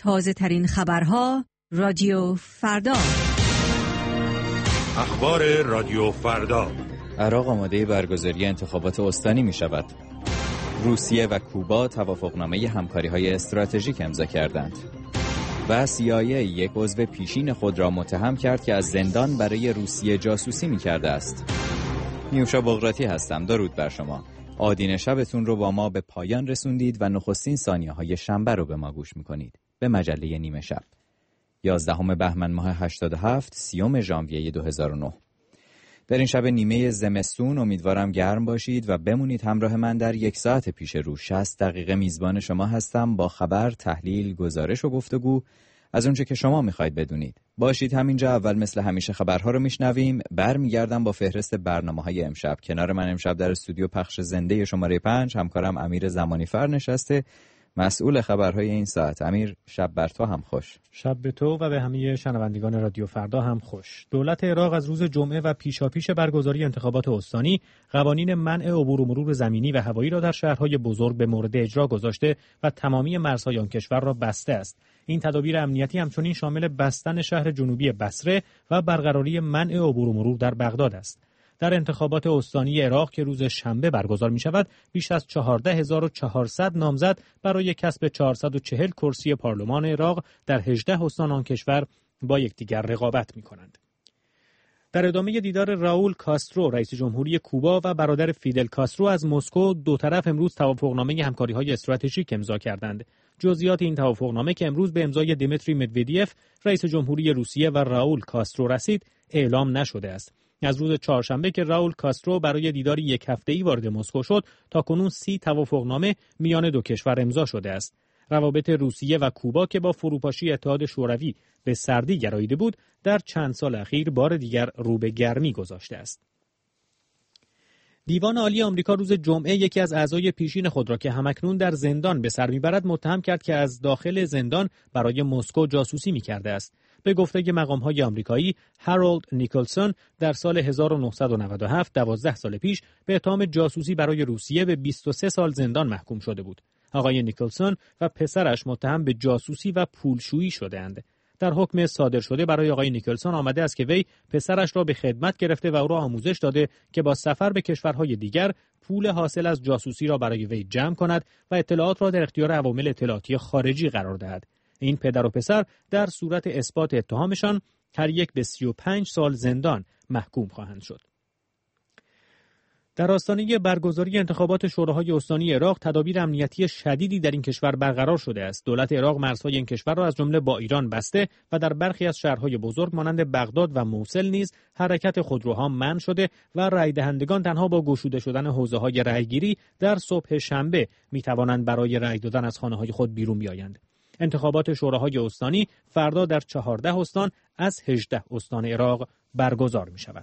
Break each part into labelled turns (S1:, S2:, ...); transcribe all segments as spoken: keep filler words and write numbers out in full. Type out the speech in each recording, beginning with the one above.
S1: تازه ترین خبرها رادیو فردا.
S2: اخبار رادیو فردا.
S3: عراق آماده برگزاری انتخابات استانی می شود. روسیه و کوبا توافقنامه همکاری‌های استراتژیک امضا کردند. و سی آی ای یک عضو پیشین خود را متهم کرد که از زندان برای روسیه جاسوسی می کرده است. نیوشا بغراتی هستم. درود بر شما. آدین شبتون رو با ما به پایان رسوندید و نخستین ثانیه‌های شنبه رو به ما گوش می‌کنید. به مجله نیمه شب. یازدهم بهمن ماه هشتاد و هفت، سیوم ژانویه دو هزار و نه. در این شب نیمه زمستون امیدوارم گرم باشید و بمونید همراه من. در یک ساعت پیش رو شصت دقیقه میزبان شما هستم با خبر، تحلیل، گزارش و گفتگو از اونچه که شما میخواید بدونید. باشید همینجا. اول مثل همیشه خبرها رو میشنویم، برمیگردم با فهرست برنامه‌های امشب. کنار من امشب در استودیو پخش زنده شماره پنج همکارم امیر زمانیفر نشسته، مسئول خبرهای این ساعت. امیر، شب بر تو هم خوش.
S4: شب به تو و به همه شنوندگان رادیو فردا هم خوش. دولت عراق از روز جمعه و پیشاپیش برگزاری انتخابات استانی قوانین منع عبور و مرور زمینی و هوایی را در شهرهای بزرگ به مورد اجرا گذاشته و تمامی مرزهای آن کشور را بسته است. این تدابیر امنیتی همچنین شامل بستن شهر جنوبی بصره و برقراری منع عبور و مرور در بغداد است. در انتخابات استانی عراق که روز شنبه برگزار می شود، بیش از چهارده هزار و چهارصد نامزد برای کسب چهارصد و چهل کرسی پارلمان عراق در هجده استان آن کشور با یکدیگر رقابت می کنند. در ادامه دیدار راول کاسترو رئیس جمهوری کوبا و برادر فیدل کاسترو از مسکو، دو طرف امروز توافقنامه همکاری‌های استراتژیک امضا کردند. جزئیات این توافقنامه که امروز به امضای دیمیتری مدودیف رئیس جمهوری روسیه و راول کاسترو رسید، اعلام نشده است. از روز چهارشنبه که راول کاسترو برای دیداری یک هفته‌ای وارد مسکو شد، تاکنون سی توافقنامه میان دو کشور امضا شده است. روابط روسیه و کوبا که با فروپاشی اتحاد شوروی به سردی گراییده بود، در چند سال اخیر بار دیگر رو به گرمی گذاشته است. دیوان عالی آمریکا روز جمعه یکی از اعضای پیشین خود را که همکنون در زندان به سر میبرد متهم کرد که از داخل زندان برای مسکو جاسوسی میکرده است. به گفته مقام‌های آمریکایی، هارولد نیکلسون در سال هزار و نهصد و نود و هفت، دوازده سال پیش، به اتهام جاسوسی برای روسیه به بیست و سه سال زندان محکوم شده بود. آقای نیکلسون و پسرش متهم به جاسوسی و پولشویی شده‌اند. در حکم صادر شده برای آقای نیکلسون آمده است که وی پسرش را به خدمت گرفته و او را آموزش داده که با سفر به کشورهای دیگر پول حاصل از جاسوسی را برای وی جمع کند و اطلاعات را در اختیار عوامل اطلاعاتی خارجی قرار دهد. این پدر و پسر در صورت اثبات اتهامشان هر یک به سی و پنج سال زندان محکوم خواهند شد. در آستانه برگزاری انتخابات شوراهای استانی عراق، تدابیر امنیتی شدیدی در این کشور برقرار شده است. دولت عراق مرزهای این کشور را از جمله با ایران بسته و در برخی از شهرهای بزرگ مانند بغداد و موصل نیز حرکت خودروها منع شده و رای دهندگان تنها با گشوده شدن حوزه‌های رایگیری در صبح شنبه می‌توانند برای رای دادن از خانه‌های خود بیرون بیایند. انتخابات شوراهای استانی فردا در چهارده استان از هجده استان عراق برگزار می‌شود.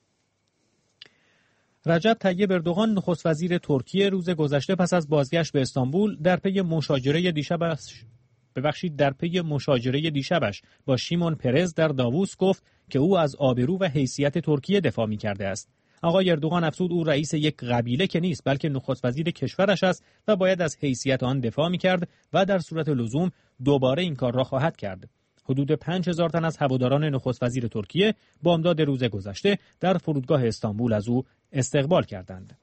S4: رجب طیب اردوغان نخست وزیر ترکیه روز گذشته پس از بازگشت به استانبول در پی مشاجره دیشبش ببخشید در پی مشاجره دیشبش با شیمون پرز در داووس گفت که او از آبرو و حیثیت ترکیه دفاع می‌کرده است. آقای اردوغان افزود او رئیس یک قبیله که نیست بلکه نخست وزیر کشورش است و باید از حیثیت آن دفاع می‌کرد و در صورت لزوم دوباره این کار را خواهد کرد. حدود پنج هزار تن از هواداران نخست وزیر ترکیه بامداد روز گذشته در فرودگاه استانبول از او استقبال کردند.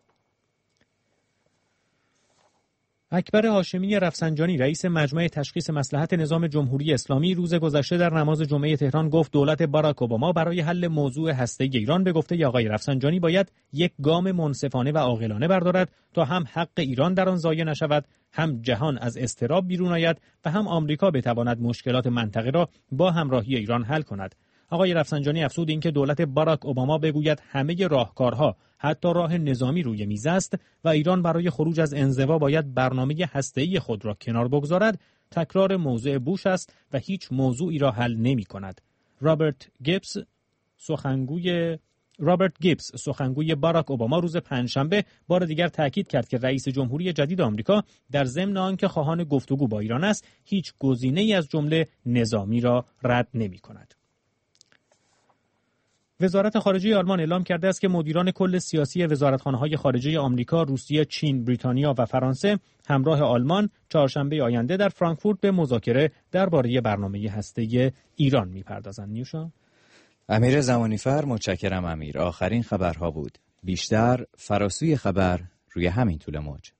S4: اکبر هاشمی رفسنجانی رئیس مجمع تشخیص مصلحت نظام جمهوری اسلامی روز گذشته در نماز جمعه تهران گفت دولت باراک اوباما برای حل موضوع هسته‌ای ایران به گفته آقای رفسنجانی باید یک گام منصفانه و عاقلانه بردارد تا هم حق ایران در آن ضایع نشود، هم جهان از اضطراب بیرون آید و هم آمریکا بتواند مشکلات منطقه را با همراهی ایران حل کند. آقای رفسنجانی افزود اینکه دولت باراک اوباما بگوید همه راهکارها حتی راه نظامی روی میز است و ایران برای خروج از انزوا باید برنامه هسته‌ای خود را کنار بگذارد، تکرار موضوع بوش است و هیچ موضوعی را حل نمی کند. رابرت گیبز سخنگوی رابرت گیبز سخنگوی باراک اوباما روز پنجشنبه بار دیگر تاکید کرد که رئیس جمهوری جدید آمریکا در ضمن آنکه خواهان گفتگو با ایران است، هیچ گزینه‌ای از جمله نظامی را رد نمی کند. وزارت خارجه آلمان اعلام کرده است که مدیران کل سیاسی وزارتخانه‌های خارجه آمریکا، روسیه، چین، بریتانیا و فرانسه همراه آلمان چهارشنبه آینده در فرانکفورت به مذاکره درباره برنامه هسته‌ای ایران می‌پردازند. نیوشا
S3: امیر زمانیفر، متشکرم امیر. آخرین خبرها بود. بیشتر فراسوی خبر روی همین طول موج.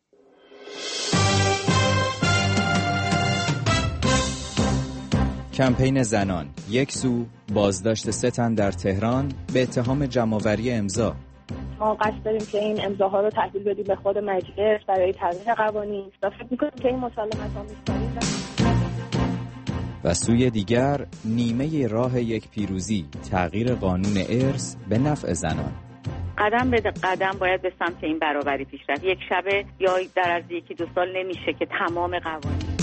S3: کمپین زنان، یک سو بازداشت سه تن در تهران به اتهام جمع‌آوری امضا.
S5: ما قصد داریم که این امضاها رو تحویل بدیم به خود مجلس برای تغییر قوانین و فکر می‌کنیم که این مسلمت آمیزترین
S3: و سوی دیگر نیمه راه یک پیروزی، تغییر قانون ارث به نفع زنان.
S6: قدم به قدم باید به سمت این برابری پیش رفت. یک شبه یا در از یکی دو سال نمیشه که تمام قوانین.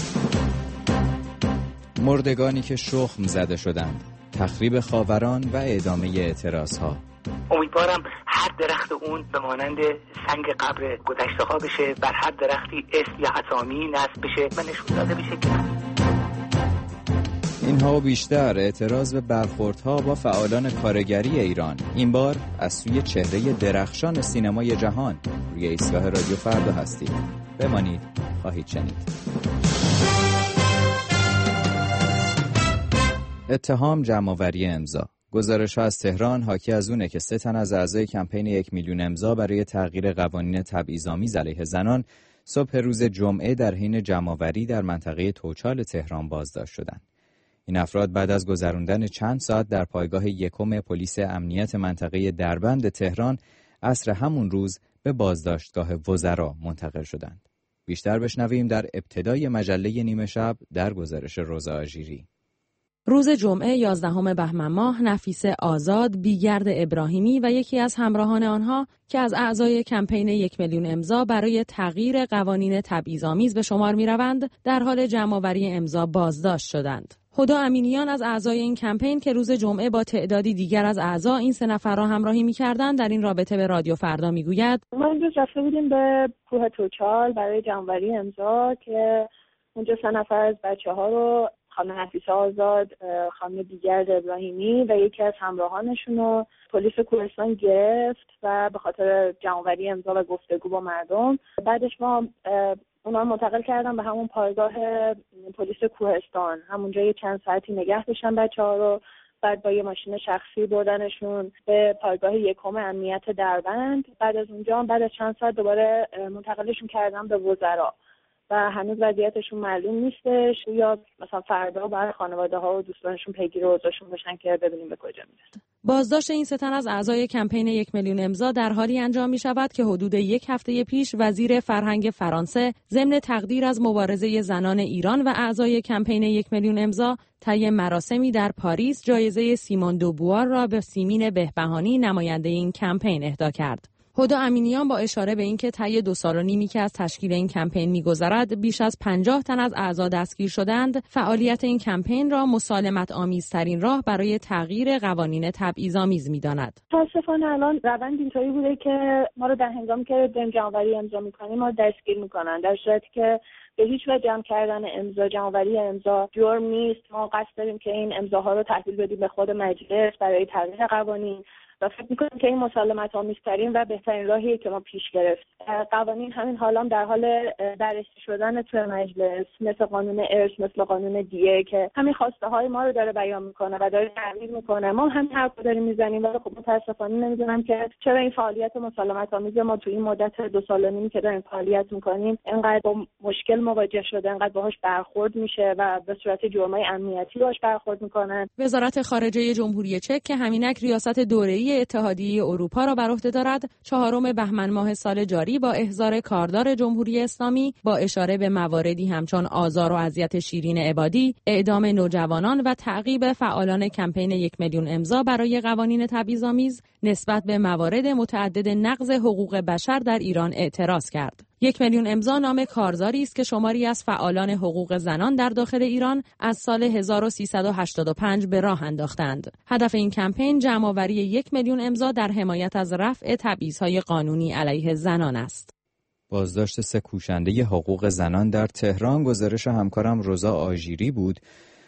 S3: مردگانی که شخم زده شدند، تخریب خاوران و ادامه اعتراضها.
S7: امیدوارم هر درخت اون به مانند سنگ قبر گذشته ها بشه، بر هر درختی اسم یا اسامی نصب بشه و نشون داده بشه که
S3: اینها و بیشتر اعتراض به برخوردها با فعالان کارگری ایران، این بار از سوی چهره درخشان سینمای جهان. روی ایستگاه رادیو فردا هستید. بمانید، خواهید شنید. اتهام جمع‌آوری امضا. گزارش‌ها از تهران حاکی از اونه که سه تن از اعضای کمپین یک میلیون امضا برای تغییر قوانین تبعیض‌آمیز علیه زنان صبح روز جمعه در حین جمع‌آوری در منطقه توچال تهران بازداشت شدند. این افراد بعد از گذراندن چند ساعت در پایگاه یکم پلیس امنیت منطقه دربند تهران عصر همون روز به بازداشتگاه وزرا منتقل شدند. بیشتر بشنویم در ابتدای مجله نیمه شب در گزارش روزا آژیری.
S8: روز جمعه یازدهم بهمن ماه، نفیسه آزاد، بیگرد ابراهیمی و یکی از همراهان آنها که از اعضای کمپین یک میلیون امضا برای تغییر قوانین تبعیض‌آمیز به شمار می‌روند، در حال جمع‌آوری امضا بازداشت شدند. هدی امینیان از اعضای این کمپین که روز جمعه با تعدادی دیگر از اعضا این سه نفر را همراهی می‌کردند، در این رابطه به رادیو فردا می‌گوید:
S5: ما امروز رفته بودیم به کوه توچال برای جمع‌آوری امضا که اونجا سه نفر از بچه‌ها رو، خانم نفیسه آزاد، خانم بیگرد ابراهیمی و یکی از همراهانشون رو پلیس کوهستان گرفت و به خاطر جمع‌آوری امضا و گفتگو با مردم. بعدش ما اونا منتقل کردن به همون پایگاه پلیس کوهستان، همونجا یه چند ساعتی نگه داشتن بچه‌ها رو. بعد با یه ماشین شخصی بردنشون به پایگاه یکم امنیت دربند. بعد از اونجا بعد از چند ساعت دوباره منتقلشون کردن به وزرا و هنوز وضعیتشون معلوم نیستش، یا مثلا فردا برای خانواده ها و دوستانشون پیگیر اوضاعشون بشن که ببینیم به کجا میرن.
S8: بازداشت این سه تن از اعضای کمپین یک میلیون امضا در حالی انجام می شود که حدود یک هفته پیش وزیر فرهنگ فرانسه ضمن تقدیر از مبارزه زنان ایران و اعضای کمپین یک میلیون امضا طی مراسمی در پاریس جایزه سیمون دوبوار را به سیمین بهبهانی نماینده این کمپین اهدا کرد. هدی امینیان با اشاره به اینکه طی دو سال و نیمی که از تشکیل این کمپین می‌گذرد بیش از پنجاه تن از اعضا دستگیر شدند، فعالیت این کمپین را مسالمت آمیزترین راه برای تغییر قوانین تبعیض‌آمیز می‌داند.
S5: متأسفانه الان روند اینطوری بوده که ما رو در هنگامی که داریم جمع‌آوری امضا می‌کنیم ما دستگیر می‌کنن، در صورتی که به هیچ وجه جمع کردن امضا، جمع‌آوری امضا جرم نیست. ما قصد داریم که این امضاها رو تحویل بدیم به خود مجلس برای تغییر قوانین و فکر می‌کنم که این مسالمت آمیزترین و بهترین راهیه که ما پیش گرفت. قوانین همین حالا در حال بررسی شدن توی مجلس، مثل قانون ارث، مثل قانون دیه که همین خواسته های ما رو داره بیان میکنه و داره تغییر میکنه. ما همین حرف رو داریم میزنیم، ولی خب متاسفانه نمیدونم که چرا این فعالیت مسالمت آمیز ما توی این مدت دو سال و نیمی که داریم فعالیت میکنیم اینقدر با مشکل مواجه شده، اینقدر باهاش برخورد میشه و به صورت جرمای امنیتی باهاش برخورد میکنن.
S8: وزارت خارجه جمهوری چک که همینک ریاست دوره‌ای اتحادیه اروپا را بر عهده دارد، چهارم بهمن ماه سال جاری با احضار کاردار جمهوری اسلامی با اشاره به مواردی همچون آزار و اذیت شیرین عبادی، اعدام نوجوانان و تعقیب فعالان کمپین یک میلیون امضا برای قوانین تبعیض‌آمیز نسبت به موارد متعدد نقض حقوق بشر در ایران اعتراض کرد. یک میلیون امضا نام کارزاری است که شماری از فعالان حقوق زنان در داخل ایران از سال هزار و سیصد و هشتاد و پنج به راه انداختند. هدف این کمپین جمع‌آوری یک میلیون امضا در حمایت از رفع تبعیض‌های قانونی علیه زنان است.
S3: بازداشت سه کوشنده حقوق زنان در تهران گزارش همکارم روزا آژیری بود.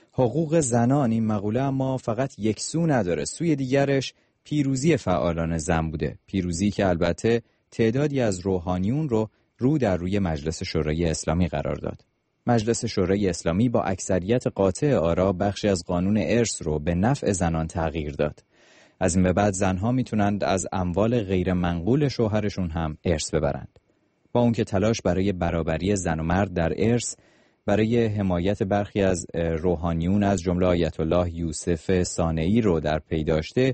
S3: حقوق زنان این مقوله اما فقط یک سو نداره. سوی دیگرش پیروزی فعالان زن بوده. پیروزی که البته تعدادی از روحانیون رو رو در روی مجلس شورای اسلامی قرار داد. مجلس شورای اسلامی با اکثریت قاطع آرا بخشی از قانون ارث رو به نفع زنان تغییر داد. از این به بعد زنها میتونند از اموال غیر منقول شوهرشون هم ارث ببرند. با اون که تلاش برای برابری زن و مرد در ارث برای حمایت برخی از روحانیون از جمله آیت الله یوسف صانعی رو در پی داشته،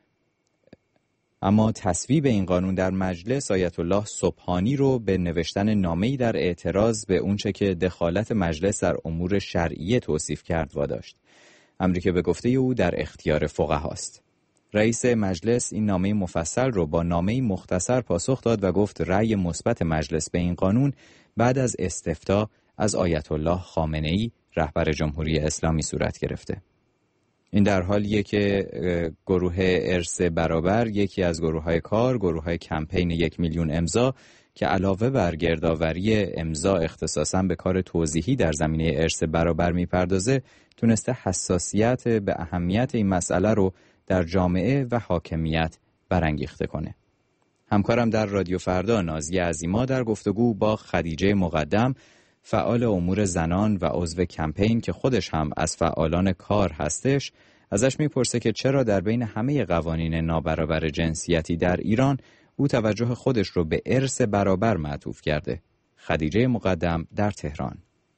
S3: اما تصویب این قانون در مجلس آیت الله سبحانی رو به نوشتن نامه‌ای در اعتراض به اونچه که دخالت مجلس در امور شرعیه توصیف کرد واداشت. امری که به گفته او در اختیار فقهاست. رئیس مجلس این نامه مفصل رو با نامه مختصر پاسخ داد و گفت رأی مثبت مجلس به این قانون بعد از استفتاء از آیت الله خامنه‌ای رهبر جمهوری اسلامی صورت گرفته. این در حالیه که گروه ارث برابر، یکی از گروه‌های کار، گروه‌های کمپین یک میلیون امضا که علاوه بر گردآوری امضا اختصاصاً به کار توضیحی در زمینه ارث برابر میپردازه، تونسته حساسیت به اهمیت این مسئله رو در جامعه و حاکمیت برانگیخته کنه. همکارم در رادیو فردا نازیه عظیما در گفتگو با خدیجه مقدم، فعال امور زنان و عضو کمپین که خودش هم از فعالان کار هستش، ازش میپرسه که چرا در بین همه قوانین نابرابر جنسیتی در ایران او توجه خودش رو به ارث برابر معطوف کرده. خدیجه مقدم در تهران.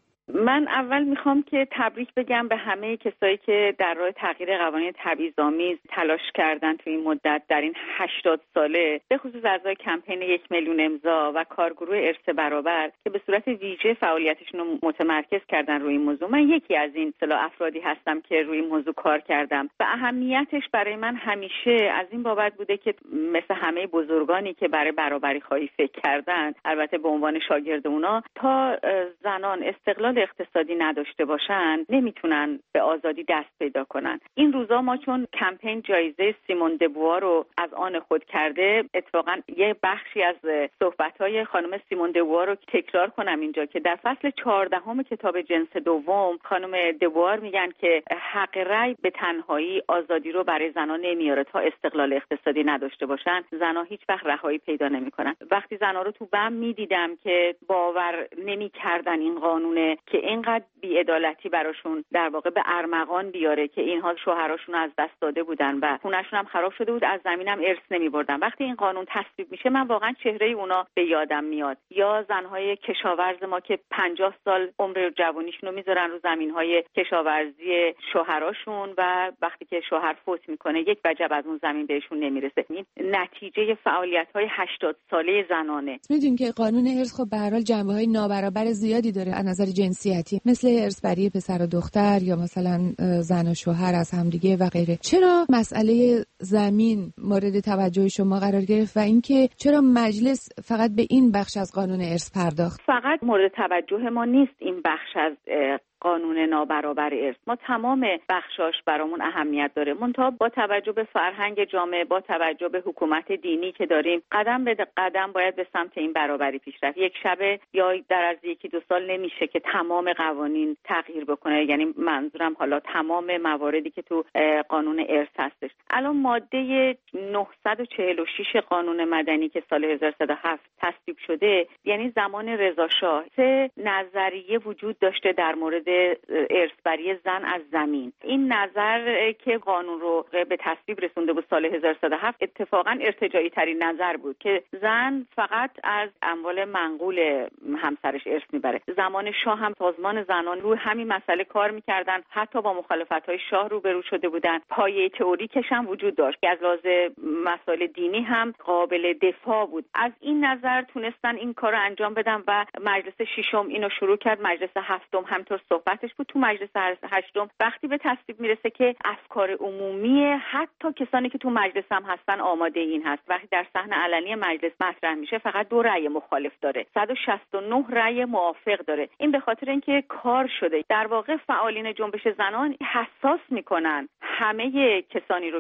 S6: من اول میخوام که تبریک بگم به همه کسایی که در راه تغییر قوانین تبعیض‌آمیز تلاش کردن تو این مدت در این هشتاد ساله، به خصوص اعضای کمپین یک میلیون امضا و کارگروه ارث برابر که به صورت ویژه فعالیتشون رو متمرکز کردن روی این موضوع. من یکی از این اصطلاح افرادی هستم که روی این موضوع کار کردم و اهمیتش برای من همیشه از این بابت بوده که مثل همه بزرگانی که برای برابری خواهی فکر کردن، البته به عنوان شاگرد اونا، تا زنان استقلال اقتصادی نداشته باشن نمیتونن به آزادی دست پیدا کنن. این روزا ما چون کمپین جایزه سیمون دبوار رو از آن خود کرده، اتفاقا یه بخشی از صحبت‌های خانم سیمون دبوار رو تکرار کنم اینجا که در فصل چهاردهم کتاب جنس دوم خانم دبوار میگن که حق رأی به تنهایی آزادی رو برای زنان نمیاره. تا استقلال اقتصادی نداشته باشن زنها هیچ وقت رهایی پیدا نمیکنن. وقتی زنها رو تو بم میدیدم که باور نمیکردن این قانونه که اینقدر بی‌عدالتی براشون در واقع به ارمغان بیاره که اینها شوهراشون از دست داده بودن و خونه‌شون هم خراب شده بود، از زمینم ارث نمی‌بردن. وقتی این قانون تصویب میشه من واقعا چهره اونا به یادم میاد. یا زنهای کشاورز ما که پنجاه سال عمر جوانیشون رو میذارن رو زمین‌های کشاورزی شوهراشون و وقتی که شوهر فوت میکنه یک وجب از اون زمین بهشون نمیرسه. این نتیجه فعالیت‌های هشتاد ساله زنانه.
S8: میدونیم که قانون ارث خب به هر حال جنبه‌های نابرابر زیادی داره از نظر جنسیتی، مثل ارث‌بری پسر و دختر یا مثلا زن و شوهر از همدیگه و غیره. چرا مسئله زمین مورد توجه شما قرار گرفت و اینکه چرا مجلس فقط به این بخش از قانون ارث پرداخت؟
S6: فقط مورد توجه ما نیست این بخش از قانون نابرابر ارث، ما تمام بخشاش برامون اهمیت داره. منتها با توجه به فرهنگ جامعه، با توجه به حکومت دینی که داریم، قدم به قدم باید به سمت این برابری پیش رفت. یک شبه یا در از یکی دو سال نمیشه که تمام قوانین تغییر بکنه. یعنی منظورم حالا تمام مواردی که تو قانون ارث هستش. الان ماده نهصد و چهل و شش قانون مدنی که سال هزار و سیصد و هفت تصویب شده، یعنی زمان رضا شاه، سه نظریه وجود داشته در مورد ارثبری زن از زمین. این نظر که قانون رو به تصویب رسونده بود سال هزار و سیصد و هفت اتفاقا ارتجاعی ترین نظر بود که زن فقط از اموال منقول همسرش ارث میبره. زمان شاه هم سازمان زنان روی همین مسئله کار میکردن، حتی با مخالفت‌های شاه روبرو شده بودن. پایه تئوریکش هم وجود داشت که از لحاظ مسائل دینی هم قابل دفاع بود. از این نظر تونستن این کارو انجام بدن و مجلس ششم اینو شروع کرد، مجلس هفتم همطور صحبتش بود. تو مجلس هشتم وقتی به تصویب میرسه که افکار عمومی حتی کسانی که تو مجلس هم هستن آماده این هست، وقتی در صحنه علنی مجلس مطرح میشه فقط دو رأی مخالف داره، صد و شصت و نه رأی موافق داره. این به خاطر اینکه کار شده. در واقع فعالین جنبش زنان حساس میکنن همه کسانی رو که در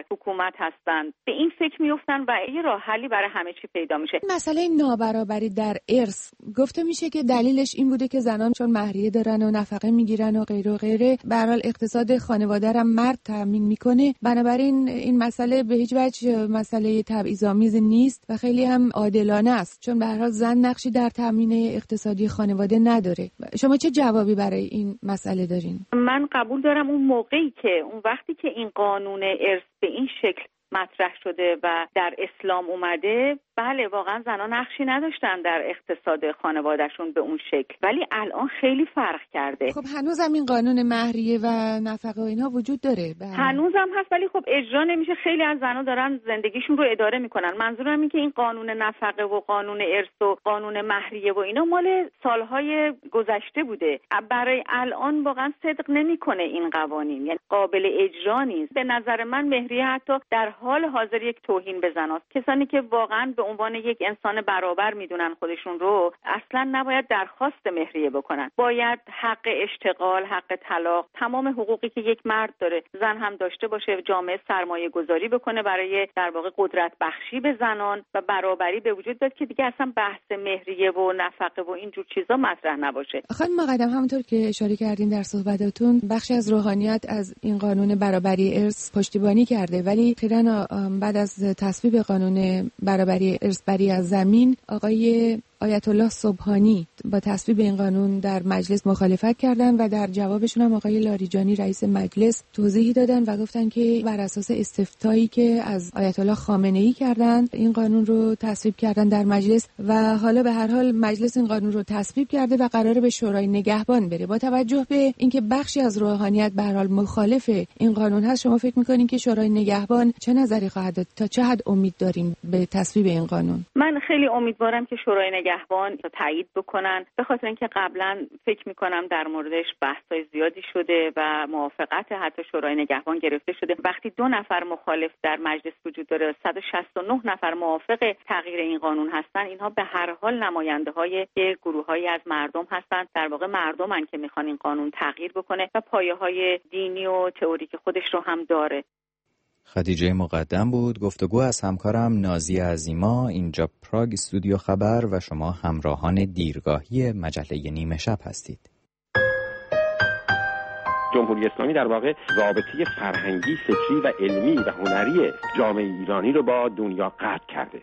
S6: حکومت هستن به این فکر میافتن و یه راه حلی برای همه چی پیدا میشه.
S8: مسئله نابرابری در ارث گفته میشه که دلیلش این بوده که زنان چون مهریه دارن و نفقه میگیرن و غیره و غیره، به هر حال اقتصاد خانواده را مرد تامین میکنه، بنابراین این مسئله به هیچ وجه مسئله تبعیض‌آمیز نیست و خیلی هم عادلانه است، چون به هر حال زن نقشی در تامین اقتصادی خانواده نداره. شما چه جوابی برای این مسئله دارین؟
S6: من قبول دارم اون موقعی که اون وقتی که این قانون ارث به این شکل مطرح شده و در اسلام اومده، بله واقعا زنان نقشی نداشتن در اقتصاد خانوادهشون به اون شکل، ولی الان خیلی فرق کرده.
S8: خب هنوزم این قانون مهریه و نفقه و اینها وجود داره؟ بله.
S6: هنوزم هست ولی خب اجرا نمیشه. خیلی از زنان دارن زندگیشون رو اداره میکنن. منظورم این که این قانون نفقه و قانون ارث و قانون مهریه و اینا مال سالهای گذشته بوده. برای الان واقعا صدق نمیکنه این قوانین، یعنی قابل اجرا نیست. به نظر من مهریه حتی در حال حاضر یک توهین به زناست. کسانی که واقعا به عنوان یک انسان برابر میدونن خودشون رو، اصلا نباید درخواست مهریه بکنن. باید حق اشتغال، حق طلاق، تمام حقوقی که یک مرد داره زن هم داشته باشه. جامعه سرمایه گذاری بکنه برای در واقع قدرت بخشی به زنان و برابری به وجود بیاد که دیگه اصلا بحث مهریه و نفقه و اینجور چیزا مطرح نباشه.
S8: خانم مقدم، همونطور که اشاره کردین در صحبتاتون، بخشی از روحانیت از این قانون برابری ارث پشتیبانی کرده، ولی اخیراً بعد از تصویب قانون برابری ارث بری از زمین، آقای آیت الله سبحانی با تصویب این قانون در مجلس مخالفت کردن و در جوابشون هم آقای لاریجانی رئیس مجلس توضیحی دادن و گفتن که بر اساس استفتایی که از آیت الله خامنه‌ای کردن این قانون رو تصویب کردن در مجلس و حالا به هر حال مجلس این قانون رو تصویب کرده و قراره به شورای نگهبان بره. با توجه به اینکه بخشی از روحانیت به هر حال مخالف این قانون هست، شما فکر می‌کنین که شورای نگهبان چه نظری خواهد داد؟ تا چه حد امید دارین به تصویب این قانون؟
S6: من خیلی امیدوارم که شورای نگهبان تایید بکنن، به خاطر اینکه قبلا فکر میکنم در موردش بحث‌های زیادی شده و موافقت حتی شورای نگهبان گرفته شده. وقتی دو نفر مخالف در مجلس وجود داره، صد و شصت و نه نفر موافق تغییر این قانون هستن، اینها به هر حال نماینده‌های گروه‌هایی از مردم هستن. در واقع مردمن که میخوان این قانون تغییر بکنه و پایه‌های دینی و تئوریک خودش رو هم داره.
S3: خدیجه مقدم بود. گفتگو از همکارم نازیه عظیما. اینجا پراگ استودیو خبر و شما همراهان دیرگاهی مجله نیمه شب هستید.
S9: جمهوری اسلامی در واقع رابطه فرهنگی، فکری و علمی و هنری جامعه ایرانی رو با دنیا قطع کرده.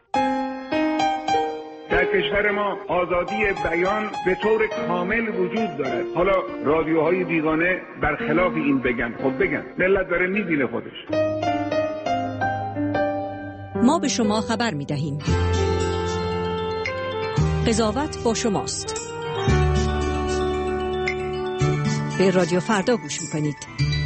S10: در کشور ما آزادی بیان به طور کامل وجود دارد. حالا رادیوهای بیگانه برخلاف این بگن، خب بگن، ملت داره میبینه خودش.
S1: ما به شما خبر می‌دهیم. قضاوت با شماست. به رادیو فردا گوش می‌کنید.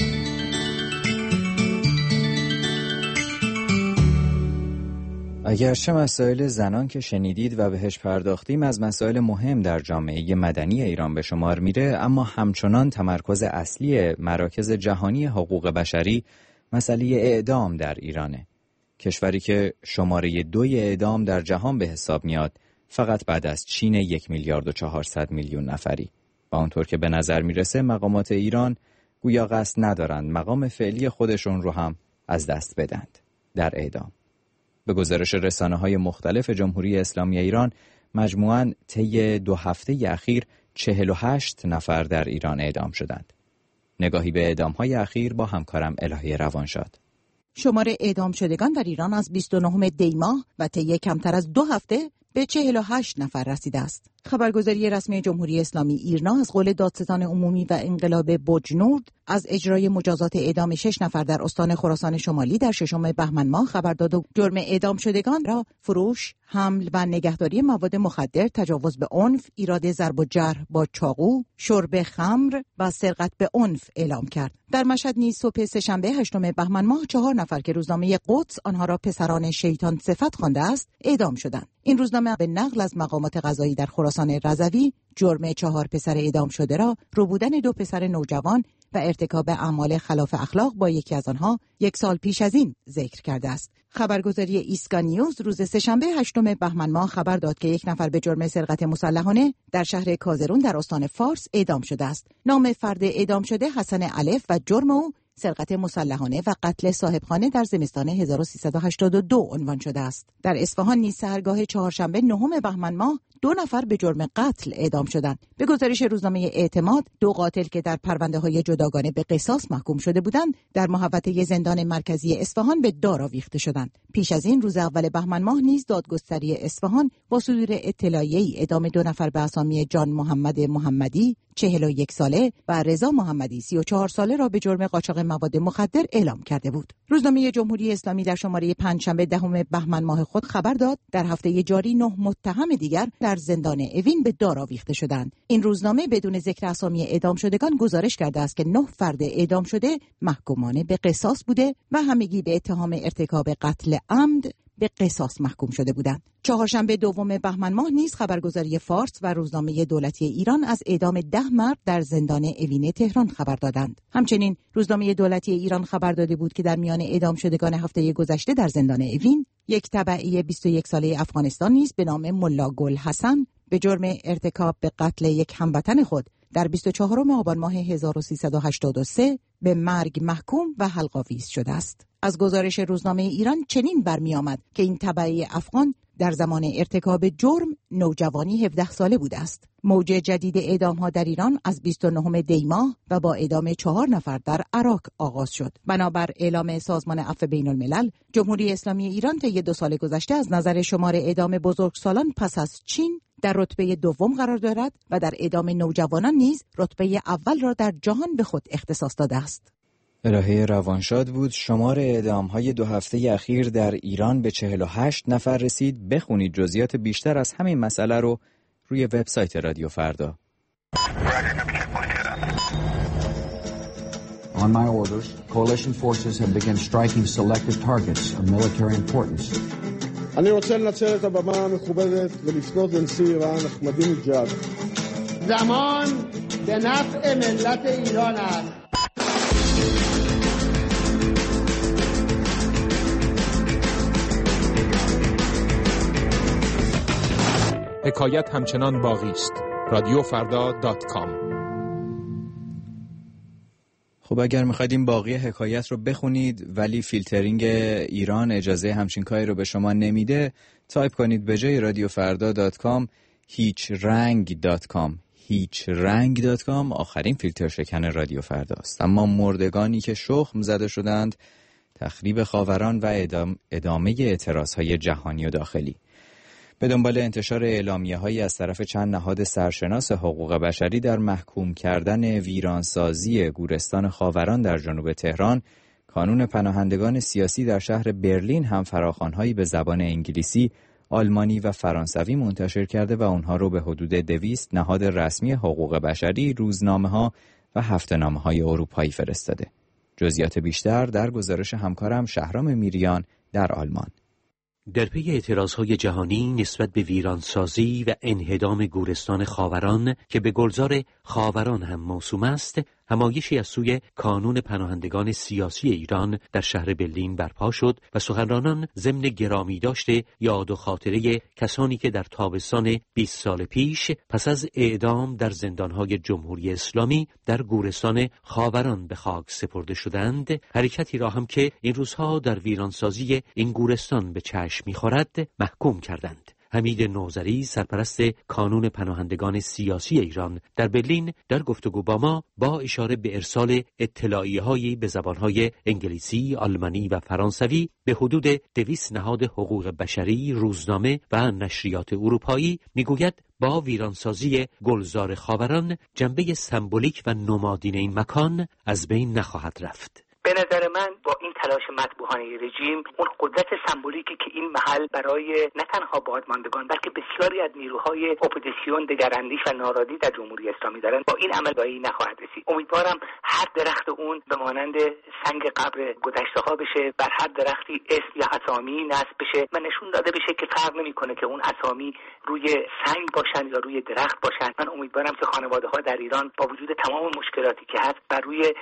S3: اگرچه مسائل زنان که شنیدید و بهش پرداختیم از مسائل مهم در جامعه مدنی ایران به شمار میره، اما همچنان تمرکز اصلی مراکز جهانی حقوق بشری مسئله اعدام در ایرانه. کشوری که شماره دوی اعدام در جهان به حساب میاد، فقط بعد از چین یک میلیارد و چهارصد میلیون نفری. و اونطور که به نظر میرسه مقامات ایران گویا قصد ندارند مقام فعلی خودشون رو هم از دست بدند در اعدام. به گزارش رسانه‌های مختلف جمهوری اسلامی ایران، مجموعاً طی دو هفته اخیر چهل و هشت نفر در ایران اعدام شدند. نگاهی به اعدام‌های اخیر با همکارم الهی روانشاد.
S11: شمار اعدام شدگان در ایران از بیست و نهم دی ماه و طی کمتر از دو هفته به چهل و هشت نفر رسیده است. خبرگزاری رسمی جمهوری اسلامی ایران از قول دادستان عمومی و انقلاب بجنورد از اجرای مجازات اعدام شش نفر در استان خراسان شمالی در ششم بهمن ماه خبر داد و جرم اعدام شدگان را فروش، حمل و نگهداری مواد مخدر، تجاوز به عنف، ایراد ضرب و جرح با چاقو، شرب خمر و سرقت به عنف اعلام کرد. در مشهد نیز صبح سه‌شنبه هشتم بهمن ماه چهار نفر که روزنامه قدس آنها را پسران شیطان صفت خوانده است اعدام شدند. این روزنامه به نقل از مقامات قضایی در خراسان رضوی جرم چهار پسر اعدام شده را ربودن دو پسر نوجوان و ارتکاب اعمال خلاف اخلاق با یکی از آنها یک سال پیش از این ذکر کرده است. خبرگزاری ایسکا نیوز روز سه‌شنبه هشتم بهمن ماه خبر داد که یک نفر به جرم سرقت مسلحانه در شهر کازرون در استان فارس اعدام شده است. نام فرد اعدام شده حسن الف و جرم او سرقت مسلحانه و قتل صاحبخانه در زمستان هزار و سیصد و هشتاد و دو عنوان شده است. در اصفهان نیز سحرگاه چهارشنبه نهم بهمن ماه دو نفر به جرم قتل اعدام شدند. به گزارش روزنامه اعتماد، دو قاتل که در پرونده‌های جداگانه به قصاص محکوم شده بودند، در محوطه زندان مرکزی اصفهان به دار آویخته شدند. پیش از این روز اول بهمن ماه نیز دادگستری اصفهان با صدور اطلاعیه‌ای اعدام دو نفر به اسامی جان محمد محمدی چهل و یک ساله و رضا محمدی سی و چهار ساله را به جرم قاچاق مواد مخدر اعلام کرده بود. روزنامه جمهوری اسلامی در شماره پنجشنبه دهم بهمن ماه خود خبر داد در هفته جاری نه متهم دیگر در زندان اوین به دار آویخته شدند. این روزنامه بدون ذکر اسامی اعدام شدگان گزارش کرده است که نه فرد اعدام شده محکومانه به قصاص بوده و همگی به اتهام ارتکاب قتل عمد به قصاص محکوم شده بودند. چهارشنبه دوم بهمن ماه نیز خبرگزاری فارس و روزنامه دولتی ایران از اعدام ده مرد در زندان اوین تهران خبر دادند. همچنین روزنامه دولتی ایران خبر داده بود که در میان اعدام شدگان هفته گذشته در زندان اوین، یک تبعی بیست و یک ساله افغانستان نیز به نام ملا گل حسن به جرم ارتکاب به قتل یک هموطن خود در بیست و چهارم آبان ماه هزار و سیصد و هشتاد و سه به مرگ محکوم و حلق‌آویز شده است. از گزارش روزنامه ایران چنین برمی آمد که این تبعی افغان در زمان ارتکاب جرم نوجوانی هفده ساله بوده است. موج جدید اعدام‌ها در ایران از بیست و نهم دی ماه و با اعدام چهار نفر در عراق آغاز شد. بنابر اعلام سازمان عفو بین الملل، جمهوری اسلامی ایران طی دو سال گذشته از نظر شمار اعدام بزرگسالان پس از چین در رتبه دوم قرار دارد و در اعدام نوجوانان نیز رتبه اول را در جهان به خود اختصاص داده است.
S3: الهه روانشاد بود. شمار اعدام‌های دو هفته اخیر در ایران به چهل و هشت نفر رسید. بخونید جزئیات بیشتر از همین مسئله رو روی وبسایت رادیو فردا.
S12: On my orders, coalition forces have begun striking selected targets of military importance.
S13: אני רוצה לנצל את הבמה המכובדת ולפנות לנשיא איראן אחמדינג'אד.
S14: زمان به نفع ملت ایران است.
S2: حکایت همچنان باقی است. رادیو فردا دات کام.
S3: خب اگر میخواید این باقی حکایت رو بخونید ولی فیلترینگ ایران اجازه همچین کاری رو به شما نمیده، تایپ کنید به جای رادیو فردا دات کام هیچ رنگ دات کام. هیچ رنگ دات کام آخرین فیلتر شکن رادیو فردا است. اما مردگانی که شخم زده شدند، تخریب خاوران و ادام ادامه اعتراضهای جهانی و داخلی. به دنبال انتشار اعلامیه‌هایی از طرف چند نهاد سرشناس حقوق بشری در محکوم کردن ویرانسازی گورستان خاوران در جنوب تهران، کانون پناهندگان سیاسی در شهر برلین هم فراخوان‌هایی به زبان انگلیسی، آلمانی و فرانسوی منتشر کرده و اونها رو به حدود دویست نهاد رسمی حقوق بشری، روزنامه‌ها و هفته‌نامه‌های اروپایی فرستاده. جزئیات بیشتر در گزارش همکارم شهرام میریان در آلمان.
S15: در پی اعتراضهای جهانی نسبت به ویرانسازی و انهدام گورستان خاوران که به گلزار خاوران هم موسوم است، همایشی از سوی کانون پناهندگان سیاسی ایران در شهر برلین برپا شد و سخنرانان ضمن گرامی داشته یاد و خاطره کسانی که در تابستان بیست سال پیش پس از اعدام در زندانهای جمهوری اسلامی در گورستان خاوران به خاک سپرده شدند، حرکتی را هم که این روزها در ویرانسازی این گورستان به چشم می‌خورد محکوم کردند. حمید نوذری، سرپرست کانون پناهندگان سیاسی ایران در برلین، در گفتگو با ما با اشاره به ارسال اطلاعیه‌هایی به زبان‌های انگلیسی، آلمانی و فرانسوی به حدود دویست نهاد حقوق بشری، روزنامه و نشریات اروپایی میگوید با ویرانسازی گلزار خاوران جنبه سمبولیک و نمادین این مکان از بین نخواهد رفت.
S7: به نظر من با این تلاش مطبوعانه رژیم اون قدرت سمبولیکی که این محل برای نه تنها بازماندگان بلکه بسیاری از نیروهای اپوزیسیون دگراندیش و نارادی در جمهوری اسلامی دارن، با این عمل دایی نخواهد رسید. امیدوارم هر درخت اون به مانند سنگ قبر گذشته‌ها بشه، بر هر درختی اسم یا اسامی نصب بشه و نشون داده بشه که فرق نمی‌کنه که اون اسامی روی سنگ باشن یا روی درخت باشن. من امیدوارم که خانواده‌ها در ایران با وجود تمام مشکلاتی که هست بر روی بخش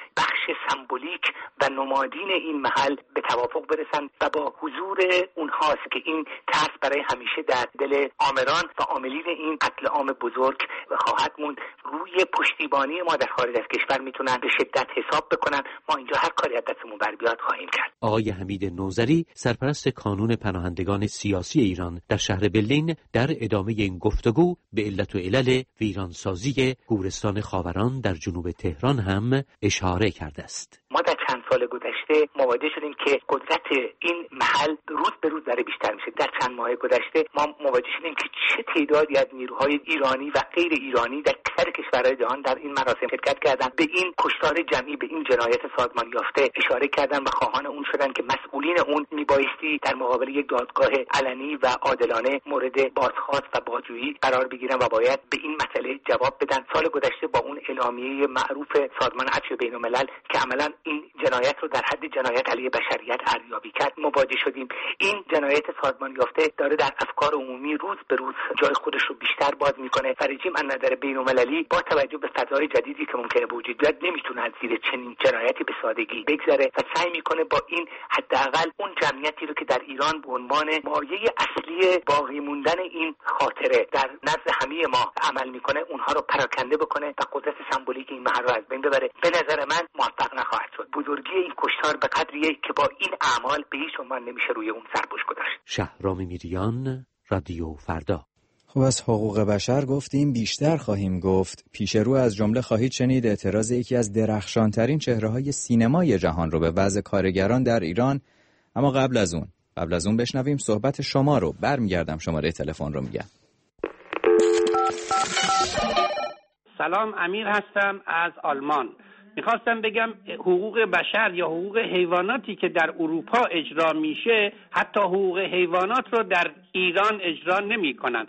S7: سمبولیک و نمادین این محل به توافق برسن و با حضور اونهاست که این ترس برای همیشه در دل آمران و عاملین این قتل عام بزرگ خواهد موند. روی پشتیبانی ما در خارج از کشور میتونن به شدت حساب بکنن. ما اینجا هر کاری از دستمون بر بیاد خواهیم کرد.
S15: آقای حمید نوذری، سرپرست کانون پناهندگان سیاسی ایران در شهر برلین، در ادامه این گفتگو به علت و علل ویرانسازی گورستان خاوران در جنوب تهران هم اشاره کرده است.
S7: ما در چند سال گذشته مواجه شدیم که قدرت این محل روز به روز داره بیشتر میشه. در چند ماه گذشته ما مواجه شدیم که چه تعدادی از نیروهای ایرانی و غیر ایرانی در اکثر کشورهای جهان در این مراسم شرکت کردند. به این کشتار جمعی، به این جنایت سازمان یافته اشاره کردند و خواهان اون شدند که مسئولین اون میبایستی در مقابل یک دادگاه علنی و عادلانه مورد بازخواست و بازجویی قرار بگیرن و باید به این مسئله جواب بدن. سال گذشته با اون اعلامیه معروف سازمان عفو بین‌الملل که عملاً این جنایت رو در حد جنایت علیه بشریت ارزیابی کرد مواجه شدیم. این جنایت سازمان یافته داره در افکار عمومی روز به روز جای خودش رو بیشتر باز میکنه و رژیم از نظر بین‌المللی با توجه به فضای جدیدی که ممکنه به وجود بیاد نمیتونه از زیر چنین جنایتی به سادگی بگذره و سعی میکنه با این حداقل اون جمعیتی رو که در ایران به عنوان مایه اصلی باقی موندن این خاطره در نزد همه ما عمل میکنه اونها رو پراکنده بکنه و قدرت سمبولیک این محل رو از بین ببره. به نظر من موفق نخواهد شد. بزرگی این کشتار به قدریه که با این اعمال به هیچ عنوان نمیشه روی اون سرپوش گذاشت.
S15: شهرام میریان، رادیو فردا.
S3: خب از حقوق بشر گفتیم، بیشتر خواهیم گفت. پیش رو از جمله خواهید شنید اعتراض یکی از درخشانترین چهره‌های سینمای جهان رو به وضع کارگران در ایران. اما قبل از اون قبل از اون بشنویم صحبت شما رو. برمیگردم شماره تلفن رو میگم.
S16: سلام، امیر هستم از آلمان. میخواستم بگم حقوق بشر یا حقوق حیواناتی که در اروپا اجرا میشه حتی حقوق حیوانات رو در ایران اجرا نمی کنن.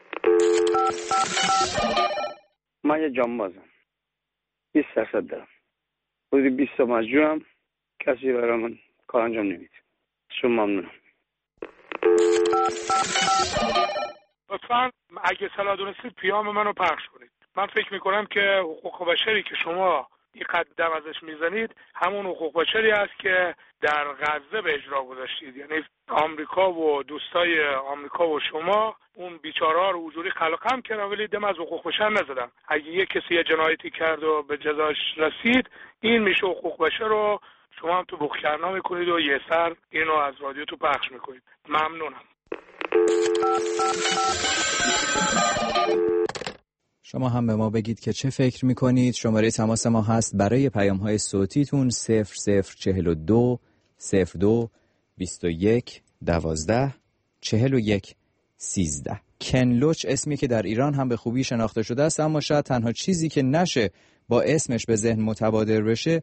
S17: من یه جانبازم، بیست درصد دارم. حدود بیست تا مجموعم، کسی برای من کار انجام نمیده. شما ممنونم.
S18: لطفاً اگه صلاح دونستید پیام منو پخش کنید. من فکر میکنم که حقوق بشری که شما این قدم ازش میزنید همون حقوق بشری است که در غزه به اجرا گذاشتید. یعنی آمریکا و دوستای آمریکا و شما اون بیچاره‌ها رو حضوری خلقم کردن ولی دم از حقوق بشر نزدن. اگه یک کسی یه جنایتی کرد و به جزاش رسید، این میشه حقوق بشر رو شما هم تو بوخکرنا میکنید و یه سر اینو از رادیو تو پخش میکنید. ممنونم.
S3: شما هم به ما بگید که چه فکر میکنید. شماره تماس ما هست برای پیام‌های صوتیتون صفر صفر چهل و دو صفر دو بیست و یک دوازده چهل و یک سیزده. کن لوچ اسمی که در ایران هم به خوبی شناخته شده است، اما شاید تنها چیزی که نشه با اسمش به ذهن متبادر بشه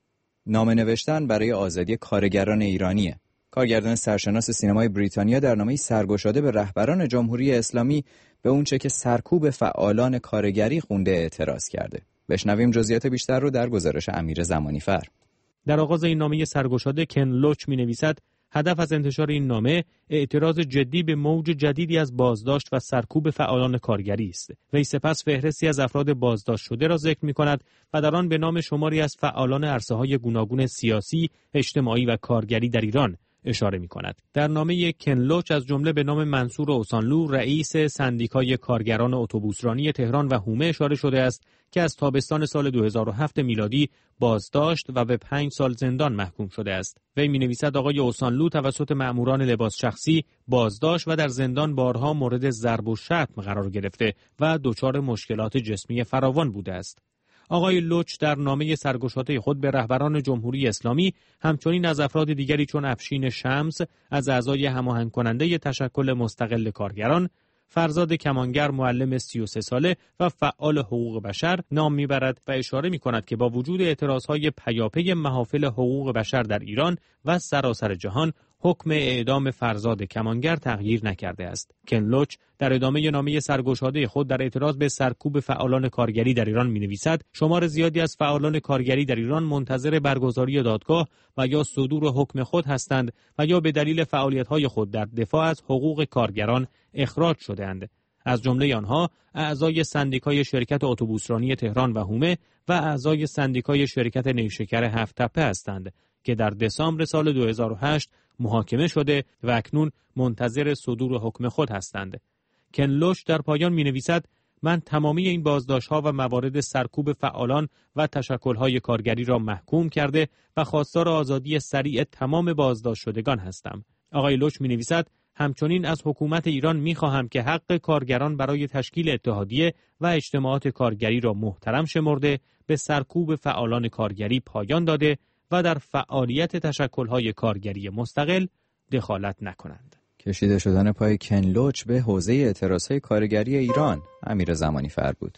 S3: نامه نوشتن برای آزادی کارگران ایرانیه. کارگردان سرشناس سینمای بریتانیا در نامه‌ای سرگشاده به رهبران جمهوری اسلامی به اونچه که سرکوب فعالان کارگری خونده اعتراض کرده. بشنویم جزئیات بیشتر رو در گزارش امیر زمانیفر.
S4: در آغاز این نامه سرگشاده کن لوچ می‌نویسد هدف از انتشار این نامه اعتراض جدی به موج جدیدی از بازداشت و سرکوب فعالان کارگری است. وی سپس فهرستی از افراد بازداشت شده را ذکر می‌کند و در آن به نام شماری از فعالان عرصه‌های گوناگون سیاسی، اجتماعی و کارگری در ایران اشاره می‌کند. در نامه کن لوچ از جمله به نام منصور اوسانلو، رئیس سندیکای کارگران اتوبوسرانی تهران و حومه اشاره شده است که از تابستان سال دو هزار و هفت میلادی بازداشت و به پنج سال زندان محکوم شده است. وی می‌نویسد آقای اوسانلو توسط مأموران لباس شخصی بازداشت و در زندان بارها مورد ضرب و شتم قرار گرفته و دچار مشکلات جسمی فراوان بوده است. آقای لوچ در نامه سرگشاده خود به رهبران جمهوری اسلامی همچنین از افراد دیگری چون افشین شمس از اعضای هماهنگ کننده تشکل مستقل کارگران، فرزاد کمانگر معلم سی و سه ساله و فعال حقوق بشر نام میبرد و اشاره میکند که با وجود اعتراضهای پیاپی محافل حقوق بشر در ایران و سراسر جهان، حکم اعدام فرزاد کمانگر تغییر نکرده است. کن لوچ در ادامه نامه سرگشاده خود در اعتراض به سرکوب فعالان کارگری در ایران می‌نویسد شمار زیادی از فعالان کارگری در ایران منتظر برگزاری دادگاه و یا صدور حکم خود هستند و یا به دلیل فعالیت‌های خود در دفاع از حقوق کارگران اخراج شده‌اند. از جمله آنها اعضای سندیکای شرکت اتوبوسرانی تهران و هومه و اعضای سندیکای شرکت نیشکر هفت تپه هستند که در دسامبر سال دو هزار و هشت محاکمه شده و اکنون منتظر صدور حکم خود هستند. کن لوچ در پایان می‌نویسد: من تمامی این بازداشت‌ها و موارد سرکوب فعالان و تشکل‌های کارگری را محکوم کرده و خواستار آزادی سریع تمام بازداشت شدگان هستم. آقای لوچ می‌نویسد: همچنین از حکومت ایران می‌خواهم که حق کارگران برای تشکیل اتحادیه و اجتماعات کارگری را محترم شمرده، به سرکوب فعالان کارگری پایان داده و در فعالیت تشکل‌های کارگری مستقل دخالت نکنند.
S3: کشیده شدن پای کن لوچ به حوزه اعتراضهای کارگری ایران. امیر زمانی فر بود.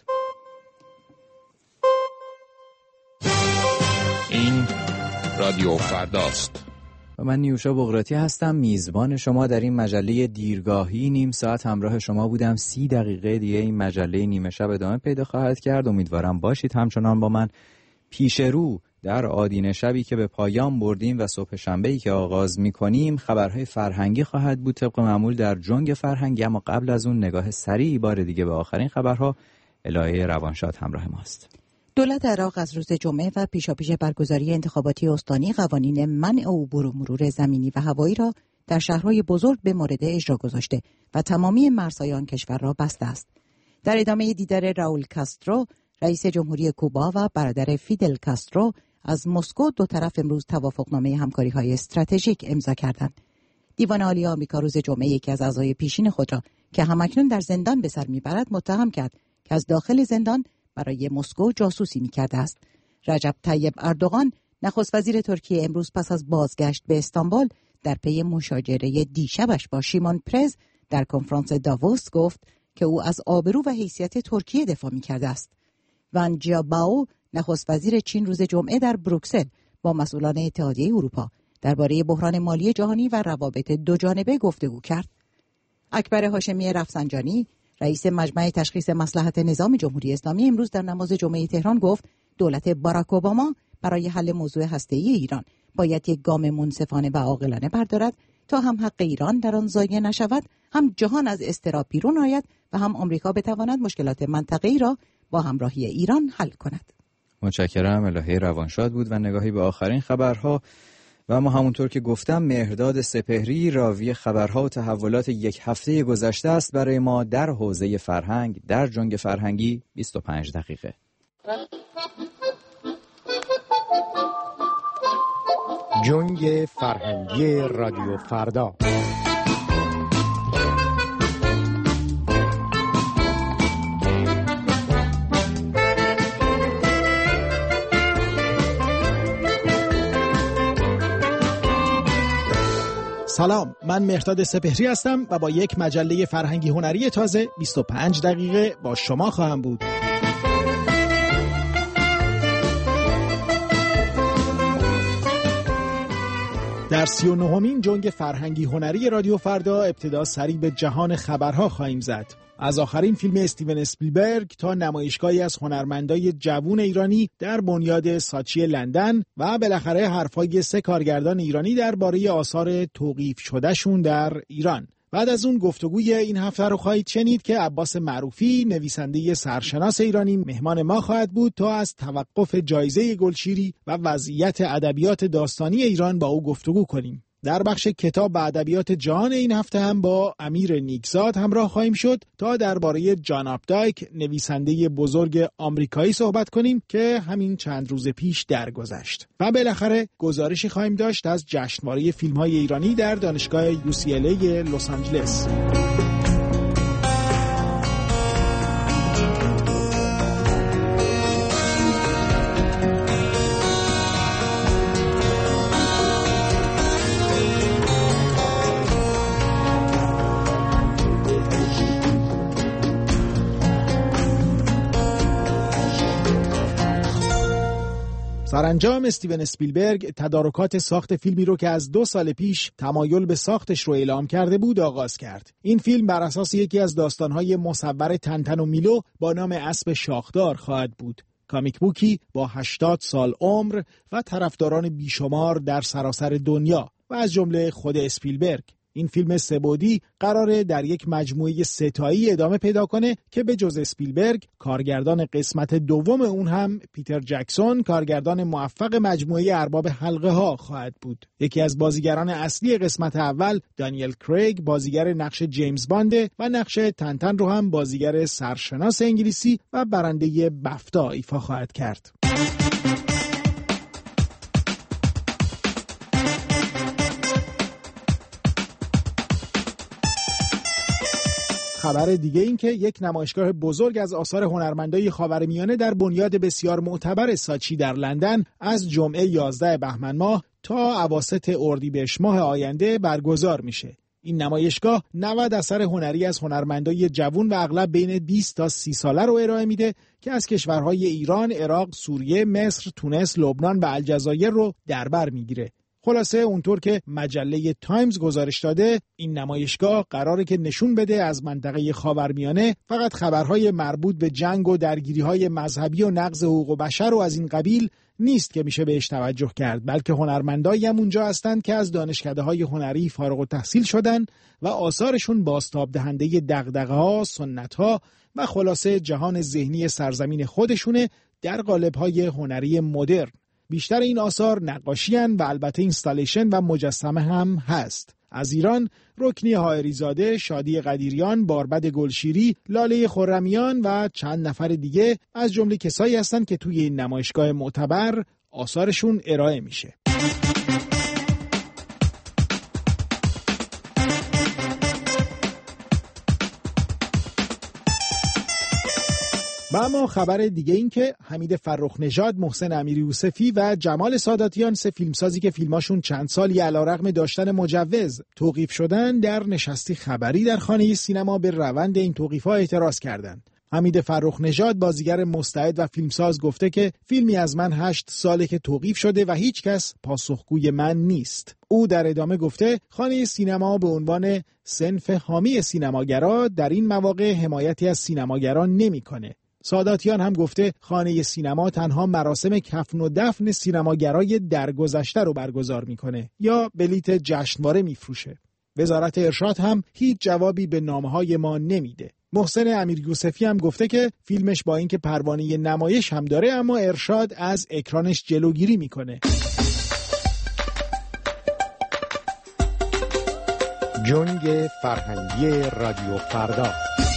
S2: این رادیو فرداست.
S3: و من نیوشا بغراتی هستم، میزبان شما در این مجله دیرگاهی. نیم ساعت همراه شما بودم. سی دقیقه دیگه این مجله نیمه شب ادامه پیدا خواهد کرد. امیدوارم باشید همچنان با من. پیش رو در آدینه شبی که به پایان بردیم و صبح شنبه‌ای که آغاز می‌کنیم خبرهای فرهنگی خواهد بود طبق معمول در جنگ فرهنگی، اما قبل از اون نگاه سریعی بار دیگه به آخرین خبرها. الهه روانشاد همراه ماست.
S11: دولت عراق از روز جمعه و پیشاپیش برگزاری انتخاباتی استانی قوانین منع عبور و مرور زمینی و هوایی را در شهرهای بزرگ به مورد اجرا گذاشته و تمامی مرزهای آن کشور را بسته است. در ادامه دیدار راول کاسترو رئیس جمهوری کوبا و برادر فیدل کاسترو از مسکو، دو طرف امروز توافقنامه همکاری‌های استراتژیک امضا کردند. دیوان عالی آمریکا روز جمعه یکی از اعضای پیشین خود را که همکنون در زندان به سر میبرد متهم کرد که از داخل زندان برای مسکو جاسوسی میکرده است. رجب طیب اردوغان نخست وزیر ترکیه امروز پس از بازگشت به استانبول در پی مشاجره دیشبش با شیمون پرز در کنفرانس داووس گفت که او از آبرو و حیثیت ترکیه دفاع میکرده است. وان جیابائو نخست وزیر چین روز جمعه در بروکسل با مسئولان اتحادیه اروپا درباره بحران مالی جهانی و روابط دو جانبه گفتگو کرد. اکبر هاشمی رفسنجانی رئیس مجمع تشخیص مصلحت نظام جمهوری اسلامی امروز در نماز جمعه تهران گفت دولت باراک اوباما برای حل موضوع هسته‌ای ایران باید یک گام منصفانه و عاقلانه بردارد تا هم حق ایران در آن ضایع نشود، هم جهان از اضطراب بیرون آید و هم آمریکا بتواند مشکلات منطقه‌ای را با همراهی ایران حل کند.
S3: متشکرم. الهه روانشاد بود و نگاهی به آخرین خبرها. و ما همونطور که گفتم مهرداد سپهری راوی خبرها و تحولات یک هفته گذشته است برای ما در حوزه فرهنگ در جنگ فرهنگی. بیست و پنج دقیقه.
S19: جنگ فرهنگی رادیو فردا.
S20: سلام، من مهرداد سپهری هستم و با یک مجله فرهنگی هنری تازه بیست و پنج دقیقه با شما خواهم بود. در سی و نهمین جنگ فرهنگی هنری رادیو فردا ابتدا سری به جهان خبرها خواهیم زد. از آخرین فیلم استیون اسپیلبرگ تا نمایشگاهی از هنرمندای جوون ایرانی در بنیاد ساچی لندن و بالاخره حرفای سه کارگردان ایرانی درباره آثار توقیف شدهشون در ایران. بعد از اون گفتگوی این هفته رو خواهید شنید که عباس معروفی نویسنده سرشناس ایرانی مهمان ما خواهد بود تا از توقف جایزه گلشیری و وضعیت ادبیات داستانی ایران با او گفتگو کنیم. در بخش کتاب و ادبیات جهان این هفته هم با امیر نیکزاد همراه خواهیم شد تا درباره جان آپدایک نویسنده بزرگ آمریکایی صحبت کنیم که همین چند روز پیش درگذشت. و بالاخره گزارشی خواهیم داشت از جشنواره فیلم‌های ایرانی در دانشگاه یو سی ال ای لس آنجلس. سرانجام استیون اسپیلبرگ تدارکات ساخت فیلمی رو که از دو سال پیش تمایل به ساختش رو اعلام کرده بود آغاز کرد. این فیلم بر اساس یکی از داستان‌های مصور تنتن و میلو با نام اسب شاخدار خواهد بود. کامیک بوکی با هشتاد سال عمر و طرفداران بیشمار در سراسر دنیا و از جمله خود اسپیلبرگ. این فیلم سه‌بعدی قراره در یک مجموعه ستایی ادامه پیدا کنه که به جز اسپیلبرگ، کارگردان قسمت دوم اون هم پیتر جکسون، کارگردان موفق مجموعه ارباب حلقه ها خواهد بود. یکی از بازیگران اصلی قسمت اول، دانیل کریگ، بازیگر نقش جیمز بانده و نقش تنتن رو هم بازیگر سرشناس انگلیسی و برنده بفتا ایفا خواهد کرد. خبر دیگه این که یک نمایشگاه بزرگ از آثار هنرمندای خاورمیانه در بنیاد بسیار معتبر ساچی در لندن از جمعه یازده بهمن ماه تا اواسط اردیبهشت ماه آینده برگزار میشه. این نمایشگاه نود اثر هنری از هنرمندای جوان و اغلب بین بیست تا سی ساله رو ارائه میده که از کشورهای ایران، عراق، سوریه، مصر، تونس، لبنان و الجزایر رو در بر میگیره. خلاصه اونطور که مجله تایمز گزارش داده، این نمایشگاه قراره که نشون بده از منطقه خاورمیانه فقط خبرهای مربوط به جنگ و درگیری‌های مذهبی و نقض حقوق بشر و از این قبیل نیست که میشه بهش توجه کرد، بلکه هنرمندایی هم اونجا هستند که از دانشکده‌های هنری فارغ التحصیل شدن و آثارشون بازتاب دهنده دغدغه‌ها، سنت‌ها و خلاصه جهان ذهنی سرزمین خودشونه در قالب‌های هنری مدرن. بیشتر این آثار نقاشی‌اند و البته اینستالیشن و مجسمه هم هست. از ایران رکنی حائری‌زاده، شادی قدیریان، باربد گلشیری، لاله خرمیان و چند نفر دیگه از جمله کسایی هستند که توی این نمایشگاه معتبر آثارشون ارائه میشه. و اما خبر دیگه این که حمید فرخ نژاد، محسن امیری یوسفی و جمال ساداتیان، سه فیلمسازی که فیلماشون چند سالی علیرغم داشتن مجوز توقیف شدن، در نشستی خبری در خانه سینما به روند این توقیف‌ها اعتراض کردند. حمید فرخ نژاد، بازیگر مستعد و فیلمساز، گفته که فیلمی از من هشت ساله که توقیف شده و هیچ کس پاسخگوی من نیست. او در ادامه گفته خانه سینما به عنوان صنف حامی سینماگرا در این مواقع حمایتی از سینماگران نمی‌کنه. ساداتیان هم گفته خانه سینما تنها مراسم کفن و دفن سینماگرای درگذشته رو برگزار میکنه یا بلیت جشنواره میفروشه. وزارت ارشاد هم هیچ جوابی به نامه‌های ما نمیده. محسن امیر یوسفی هم گفته که فیلمش با اینکه پروانه نمایش هم داره اما ارشاد از اکرانش جلوگیری میکنه.
S19: جنگ فرهنگی رادیو فردا.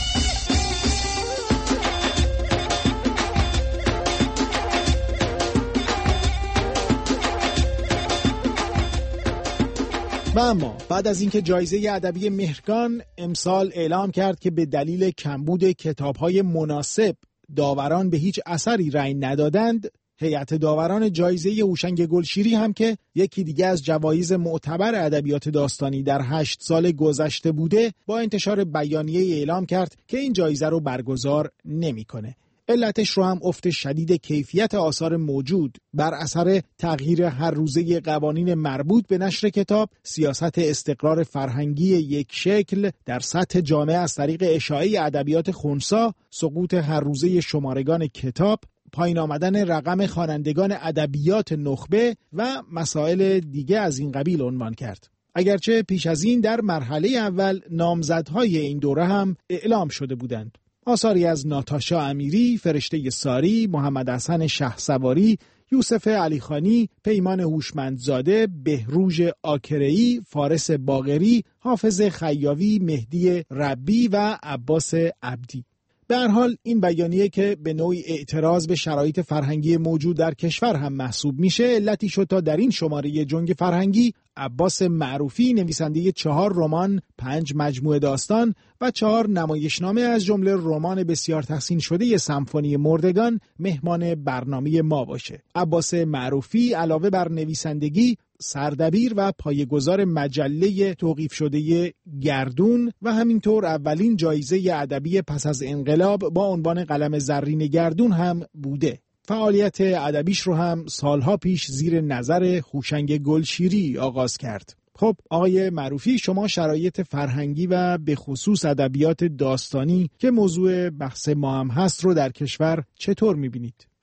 S20: و اما بعد از اینکه جایزه ادبی مهرگان امسال اعلام کرد که به دلیل کمبود کتاب‌های مناسب داوران به هیچ اثری رأی ندادند، هیئت داوران جایزه هوشنگ گلشیری هم که یکی دیگه از جوایز معتبر ادبیات داستانی در هشت سال گذشته بوده، با انتشار بیانیه اعلام کرد که این جایزه رو برگزار نمی‌کنه. علتش رو هم افت شدید کیفیت آثار موجود بر اثر تغییر هر روزه قوانین مربوط به نشر کتاب، سیاست استقرار فرهنگی یک شکل در سطح جامعه از طریق اشاعه ادبیات خنثی، سقوط هر روزه شمارگان کتاب، پایین آمدن رقم خوانندگان ادبیات نخبه و مسائل دیگه از این قبیل عنوان کرد. اگرچه پیش از این در مرحله اول نامزدهای این دوره هم اعلام شده بودند. آثاری از ناتاشا امیری، فرشته ساری، محمد حسن شهسواری، یوسف علیخانی، پیمان هوشمندزاده، بهروژ آکره‌ای، فارس باقری، حافظ خیاوی، مهدی ربی و عباس عبدی. به هر حال این بیانیه که به نوعی اعتراض به شرایط فرهنگی موجود در کشور هم محسوب میشه، علتی شد تا در این شماره جنگ فرهنگی عباس معروفی، نویسنده چهار رمان، پنج مجموعه داستان و چهار نمایشنامه از جمله رمان بسیار تحسین شده سمفونی مردگان، مهمان برنامه ما باشه. عباس معروفی علاوه بر نویسندگی، سردبیر و پایه‌گذار مجله توقیف شده گردون و همینطور اولین جایزه ادبی پس از انقلاب با عنوان قلم زرین گردون هم بوده. فعالیت ادبیش رو هم سالها پیش زیر نظر هوشنگ گلشیری آغاز کرد. خب آقای معروفی، شما شرایط فرهنگی و به خصوص ادبیات داستانی که موضوع بحث ما هم هست رو در کشور چطور می‌بینید؟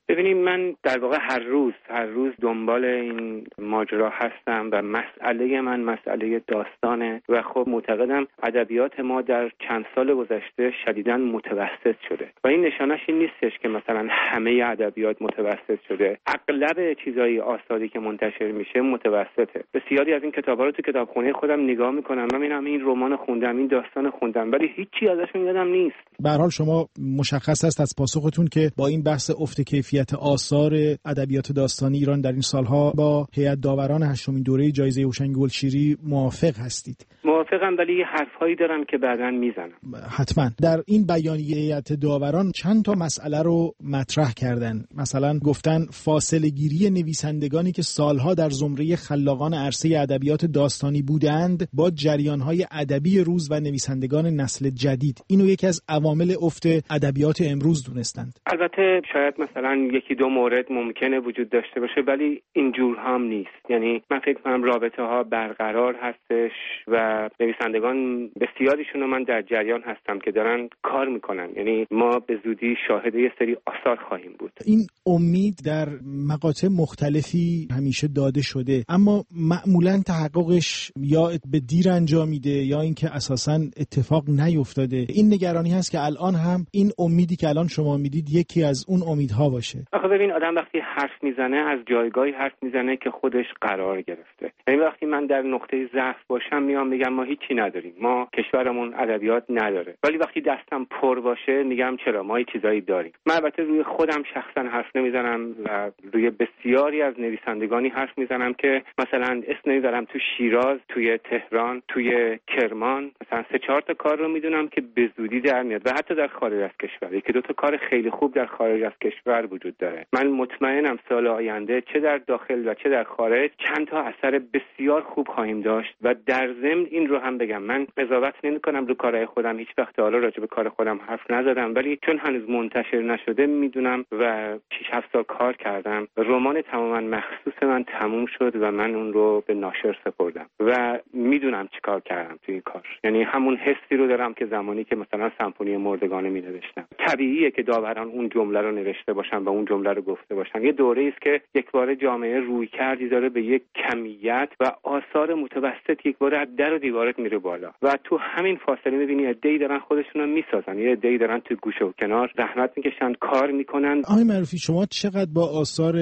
S17: ببینید من در واقع هر روز هر روز دنبال این ماجرا هستم و مسئله من مسئله داستانه و خب معتقدم ادبیات ما در چند سال گذشته شدیداً متوسط شده و این نشانش این نیستش که مثلا همه ادبیات متوسط شده. اغلب چیزای آثاری که منتشر میشه متوسطه. بسیاری از این کتابا رو تو کتابخونه خودم نگاه میکنم، من میبینم این رمان خوندم، این داستان خوندم، ولی هیچی ازشون یادم نیست.
S20: به هر حال شما مشخص است از پاسختون که با این بحث افت کیفیت آثار ادبیات داستانی ایران در این سالها با هیئت داوران هشتمین دوره جایزه هوشنگ گلشیری موافق هستید؟
S17: موافقم، ولی یه حرفایی دارم که بعداً میزنم.
S20: حتما. در این بیانیه هیئت داوران چند تا مسئله رو مطرح کردن. مثلا گفتن فاصله گیری نویسندگانی که سالها در زمره خلاقان عرصه ادبیات داستانی بودند با جریان‌های ادبی روز و نویسندگان نسل جدید، اینو یکی از عوامل افت ادبیات امروز دونستند.
S17: البته شاید مثلا یکی دو مورد ممکنه وجود داشته باشه، ولی اینجور هم نیست. یعنی من فکر کنم رابطه ها برقرار هستش و نویسندگان بسیاریشون رو من در جریان هستم که دارن کار میکنن. یعنی ما به زودی شاهد یه سری آثار خواهیم بود.
S20: این امید در مقاطع مختلفی همیشه داده شده، اما معمولا تحققش یا به دیر انجامیده یا اینکه اساساً اتفاق نیفتاده. این نگرانی هست که الان هم این امیدی که الان شما میدید یکی از اون امیدها باشه.
S17: آخه ببین آدم وقتی حرف میزنه از جایگاهی حرف میزنه که خودش قرار گرفته. یعنی وقتی من در نقطه ضعف باشم میام میگم ما هیچی نداریم، ما کشورمون ادبیات نداره، ولی وقتی دستم پر باشه میگم چرا ما یه چیزایی داریم. من البته روی خودم شخصا حرف نمیزنم و روی بسیاری از نویسندگانی حرف میزنم که مثلا اسم نمیبرم تو شیراز، توی تهران، توی کرمان، مثلا سه چهار تا کار رو میدونم که به زودی در میاد و حتی در خارج از کشور یکی دو تا کار خیلی خوب در خارج از کشور وجود داره. من مطمئنم سال آینده چه در داخل و چه در خارج چند تا اثر بسیار خوب خواهیم داشت و در ضمن این رو هم بگم من قضاوت نمی‌کنم رو کارهای خودم، هیچ وقت حالا راجع به کار خودم حرف نزدم، ولی چون هنوز منتشر نشده میدونم و شش هفت سال کار کردم. رمان تماما مخصوص من تموم شد و من اون رو به ناشر سپردم و میدونم چیکار کردم تو این کار. یعنی همون حسی رو دارم که زمانی که مثلا سمفونی مردگان می‌نوشتم. طبیعیه که داوران اون جمله رو نوشته باشن و اون جمله رو گفته باشن. یه دوره‌ای است که یک بار جامعه روی کردی داره به یک کمیت و آثار متوسط یک بار از در و دیوارت میره بالا و تو همین فاصله می‌بینی عده‌ای دارن خودشون رو میسازن، یه عده‌ای دارن تو گوشه و کنار زحمت میکشن، کار میکنن.
S20: آقای معروفی شما چقدر با آثار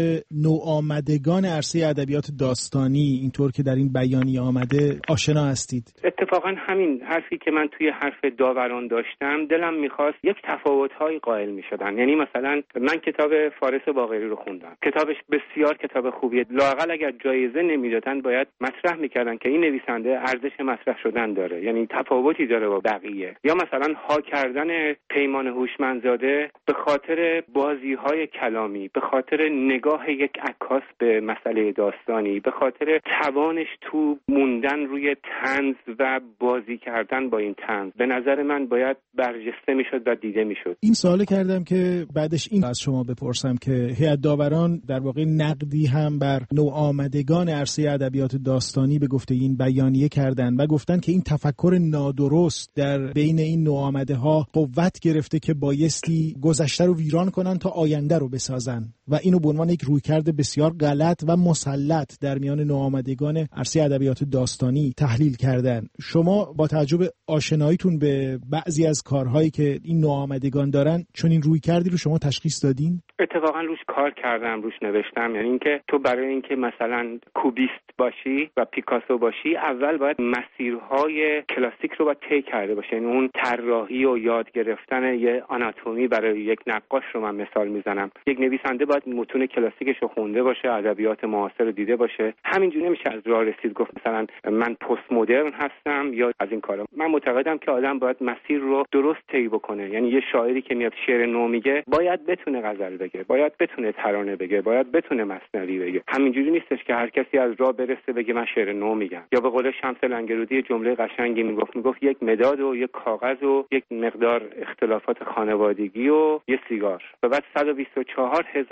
S20: نوآمدگان عرصه ادبیات داستانی اینطور که در این بیانیه آمده آشنا هستید؟
S17: اتفاقا همین حرفی که من توی حرف داوران داشتم دلم میخواست یک تفاوت‌های قائل میشدن. یعنی مثلا من کتاب فارس باقری رو خوندم، کتابش بسیار کتاب خوبیه، لااقل اگر جایزه نمیدادن باید مطرح میکردن که این نویسنده ارزش مطرح شدن داره، یعنی تفاوتی داره با بقیه. یا مثلا ها کردن پیمان هوشمندزاده به خاطر بازی‌های کلامی، به خاطر نگاه یک عکاس به مسئله داستانی، به خاطر توانش تو موندن روی طنز و بازی کردن با این طنز، به نظر من باید برجسته میشد و دیده میشد.
S20: این سوال کردم که بعدش این از شما بپرسم که هیئت داوران در واقع نقدی هم بر نوآمدگان عرصه ادبیات داستانی به گفته این بیانیه کردن و گفتن که این تفکر نادرست در بین این نوآمده ها قوت گرفته که بایستی گذشته رو ویران کنن تا آینده رو بسازن و اینو به عنوان یک رویکرد بسیار غلط و مسلط در میان نوآمدگان عرصه ادبیات داستانی تحلیل کردن. شما با تعجب آشناییتون به بعضی از کارهایی که این نوآمدگان دارن چون این رویکردی رو شما تشخیص دادین؟
S17: اتفاقا روش کار کردم، روش نوشتم. یعنی اینکه تو برای اینکه مثلا کوبیست باشی و پیکاسو باشی اول باید مسیرهای کلاسیک رو باید طی کرده باشی. یعنی اون طراحی و یاد گرفتن یه آناتومی برای یک نقاش رو من مثال میزنم. یک نویسنده باید متون کلاسیکش رو خونده باشه، ادبیات معاصر رو دیده باشه. همینجوری نمیشه از راه رسید گفت مثلا من پست مدرن هستم یا از این کارا. من معتقدم که آدم باید مسیر رو درست طی بکنه. یعنی یه شاعری که میاد شعر نو میگه باید بتونه غزل بگه، باید بتونه ترانه بگه، باید بتونه مثنوی بگه. همینجوری نیستش که هر کسی از راه برسه بگه من شعر نو میگم. یا به قول شمس لنگرودی جمله قشنگی میگفت میگفت یک مداد و یک کاغذ و یک مقدار اختلافات خانوادگی و یه سیگار و بعد صد و بیست و چهار هزار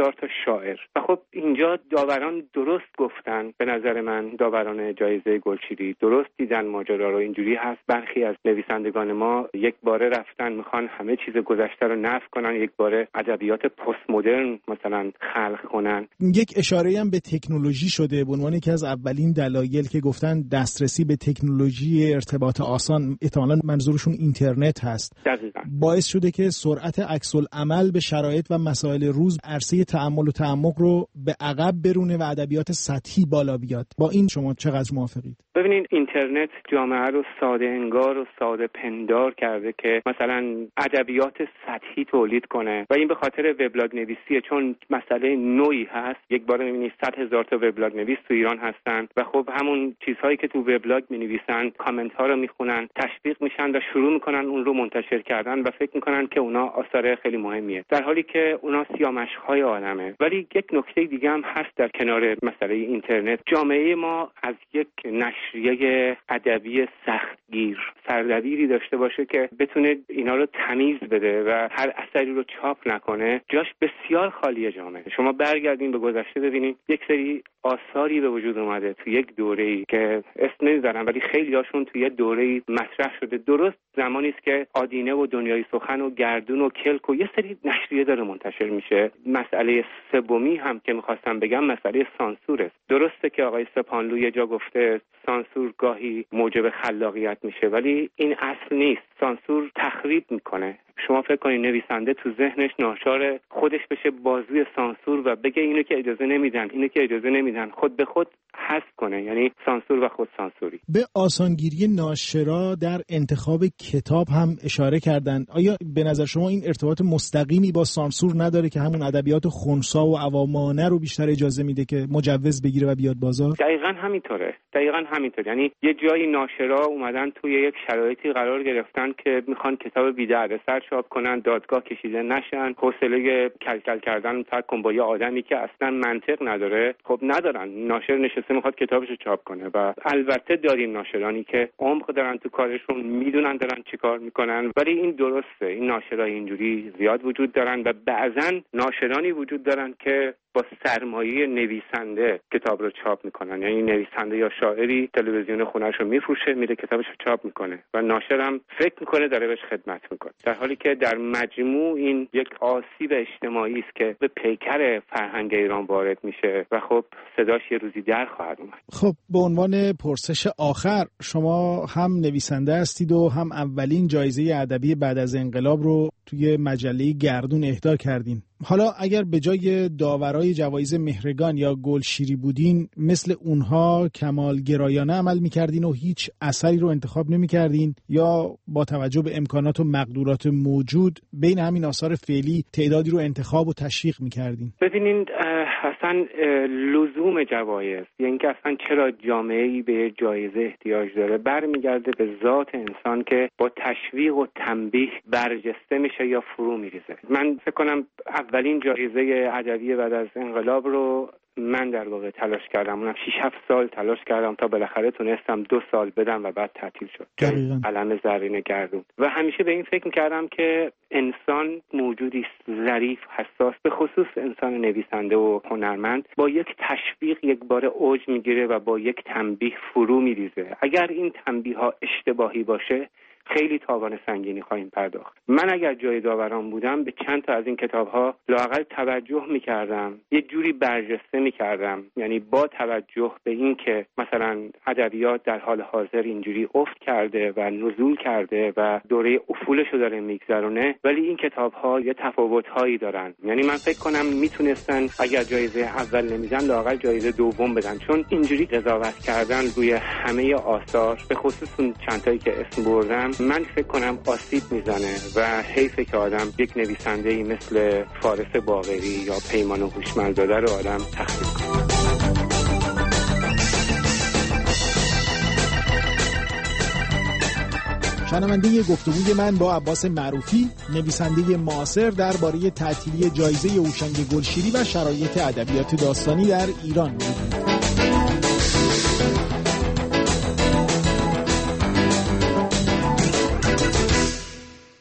S17: هزار تا شاعر. و خب اینجا داوران درست گفتن، به نظر من داوران جایزه گلشیری درست دیدن ماجرا رو. اینجوری هست برخی از نویسندگان ما یک باره رفتن میخوان همه چیز گذشته رو نفی کنن، یک باره ادبیات پست مدرن مثلا خلق کنن.
S20: یک اشاره هم به تکنولوژی شده به عنوان یکی از اولین دلایل که گفتن دسترسی به تکنولوژی ارتباط آسان، احتمالاً منظورشون اینترنت هست.
S17: دقیقاً.
S20: باعث شده که سرعت عکس العمل به شرایط و مسائل روز عرصه تأمل و تعمق رو به عقب برونه و ادبیات سطحی بالا بیاد. با این شما چقدر موافقید؟
S17: ببینید اینترنت جامعه رو ساده انگار و ساده پندار کرده که مثلا ادبیات سطحی تولید کنه و این به خاطر وبلاگ نویسیه، چون مسئله نوعی هست. یک بار می‌بینید صد هزار تا وبلاگ نویس تو ایران هستن و خب همون چیزهایی که تو وبلاگ می‌نویسن کامنت ها رو میخونن، تشویق میشن و شروع میکنن اون رو منتشر کردن و فکر میکنن که اونا آثار خیلی مهمیه، در حالی که اونا سیامشک‌های آدمه. ولی یک نکته دیگه هم هست در کنار مسئله اینترنت، جامعه ما از یک نشریه ادبی سختگیر سردبیری داشته باشه که بتونه اینا رو تمیز بده و هر اثری رو چاپ نکنه، جاش بسیار خالیه جامعه. شما برگردین به گذشته ببینید یک سری آثاری به وجود اومده تو یک دوره‌ای که اسم نمی‌ذارم ولی خیلی هاشون تو یک دوره‌ای مطرح شده، درست زمانی است که آدینه و دنیای سخن و گردون و کلک و یه سری نشریه داره منتشر میشه. مسئله سومی هم که می‌خواستم بگم مسئله سانسور است. درسته که آقای سپانلو یه جا گفته سانسور گاهی موجب خلاقیت میشه، ولی این اصل نیست. سانسور تخریب میکنه. شما فکر کنید نویسنده تو ذهنش ناچار خودش بشه بازوی سانسور و بگه اینو که اجازه نمیدن، اینو که اجازه نمیدن، خود به خود حذف کنه، یعنی سانسور و خود سانسوری.
S20: به آسانگیری ناشرا در انتخاب کتاب هم اشاره کردن. آیا به نظر شما این ارتباط مستقیمی با سانسور نداره که همون ادبیات خنثی و عوامانه رو بیشتر اجازه میده که مجوز بگیره و بیاد بازار؟
S17: دقیقاً همینطوره. دقیقاً همینطور. یعنی یه جایی ناشرا اومدن توی یک شرایطی قرار گرفتن که میخوان کتاب بی‌دردسر چاپ کنن، دادگاه کشیده نشن، حوصله کلکل کردن ترک کن با یه آدمی که اصلا منطق نداره. خب ندارن. ناشر نشسته میخواد کتابشو چاپ کنه و البته داریم ناشرانی که عمق دارن تو کارشون، میدونن دارن چیکار میکنن، ولی این درسته. این ناشرای اینجوری زیاد وجود دارن و بعضن ناشرانی وجود دارن که با سرمایه نویسنده کتاب رو چاپ میکنن. یعنی نویسنده یا شاعری تلویزیون خونه‌ش رو میفروشه، میره کتابش رو چاپ میکنه و ناشرم فکر میکنه داره بهش خدمت میکنه، در حالی که در مجموع این یک آسیب اجتماعی است که به پیکر فرهنگ ایران وارد میشه و خب صداش یه روزی در خواهد اومد.
S20: خب به عنوان پرسش آخر، شما هم نویسنده هستید و هم اولین جایزه ادبی بعد از انقلاب رو توی مجله گردون اهدا کردین. حالا اگر به جای داورای جوایز مهرگان یا گلشیری بودین، مثل اونها کمالگرایانه عمل میکردین و هیچ اثری رو انتخاب نمیکردین، یا با توجه به امکانات و مقدورات موجود بین همین آثار فعلی تعدادی رو انتخاب و تشویق میکردین؟
S17: ببینید اصلا لزوم جوایز، یعنی که اصلا چرا جامعه‌ای به جایزه احتیاج داره، برمیگرده به ذات انسان که با تشویق و تنبیه برجسته میشه یا فرو میریزه. من فکر کنم اولین جایزه ادبی بعد از انقلاب رو من در واقع تلاش کردم، اونم شش هفت سال تلاش کردم تا بالاخره تونستم دو سال بدم و بعد تعطیل شد. علم زرین گردون. و همیشه به این فکر می‌کردم که انسان موجودی ظریف، حساس، به خصوص انسان نویسنده و هنرمند، با یک تشویق یک بار اوج میگیره و با یک تنبیه فرو میریزه. اگر این تنبیه‌ها اشتباهی باشه خیلی تاوان سنگینی خواهیم پرداخت. من اگر جای داوران بودم به چند تا از این کتاب‌ها لااقل توجه می‌کردم، یه جوری برجسته می‌کردم، یعنی با توجه به این که مثلا ادبیات در حال حاضر اینجوری افت کرده و نزول کرده و دوره افولش رو داره میگذرونه، ولی این کتاب‌ها یه تفاوت‌هایی دارن. یعنی من فکر کنم میتونستن اگر جایزه اول نمیدن لااقل جایزه دوم بدن، چون اینجوری قضاوت کردن روی همه آثار، به خصوص اون چند تایی که اسم بردم، من فکر کنم آسیب میزنه و حیفه که آدم یک نویسنده‌ای مثل فارس باقری یا پیمان هوشمندزاده رو آدم تخریب کنه.
S20: شنونده گفتگوی من با عباس معروفی، نویسنده معاصر، درباره تعطیلی جایزه هوشنگ گلشیری و شرایط ادبیات داستانی در ایران بود.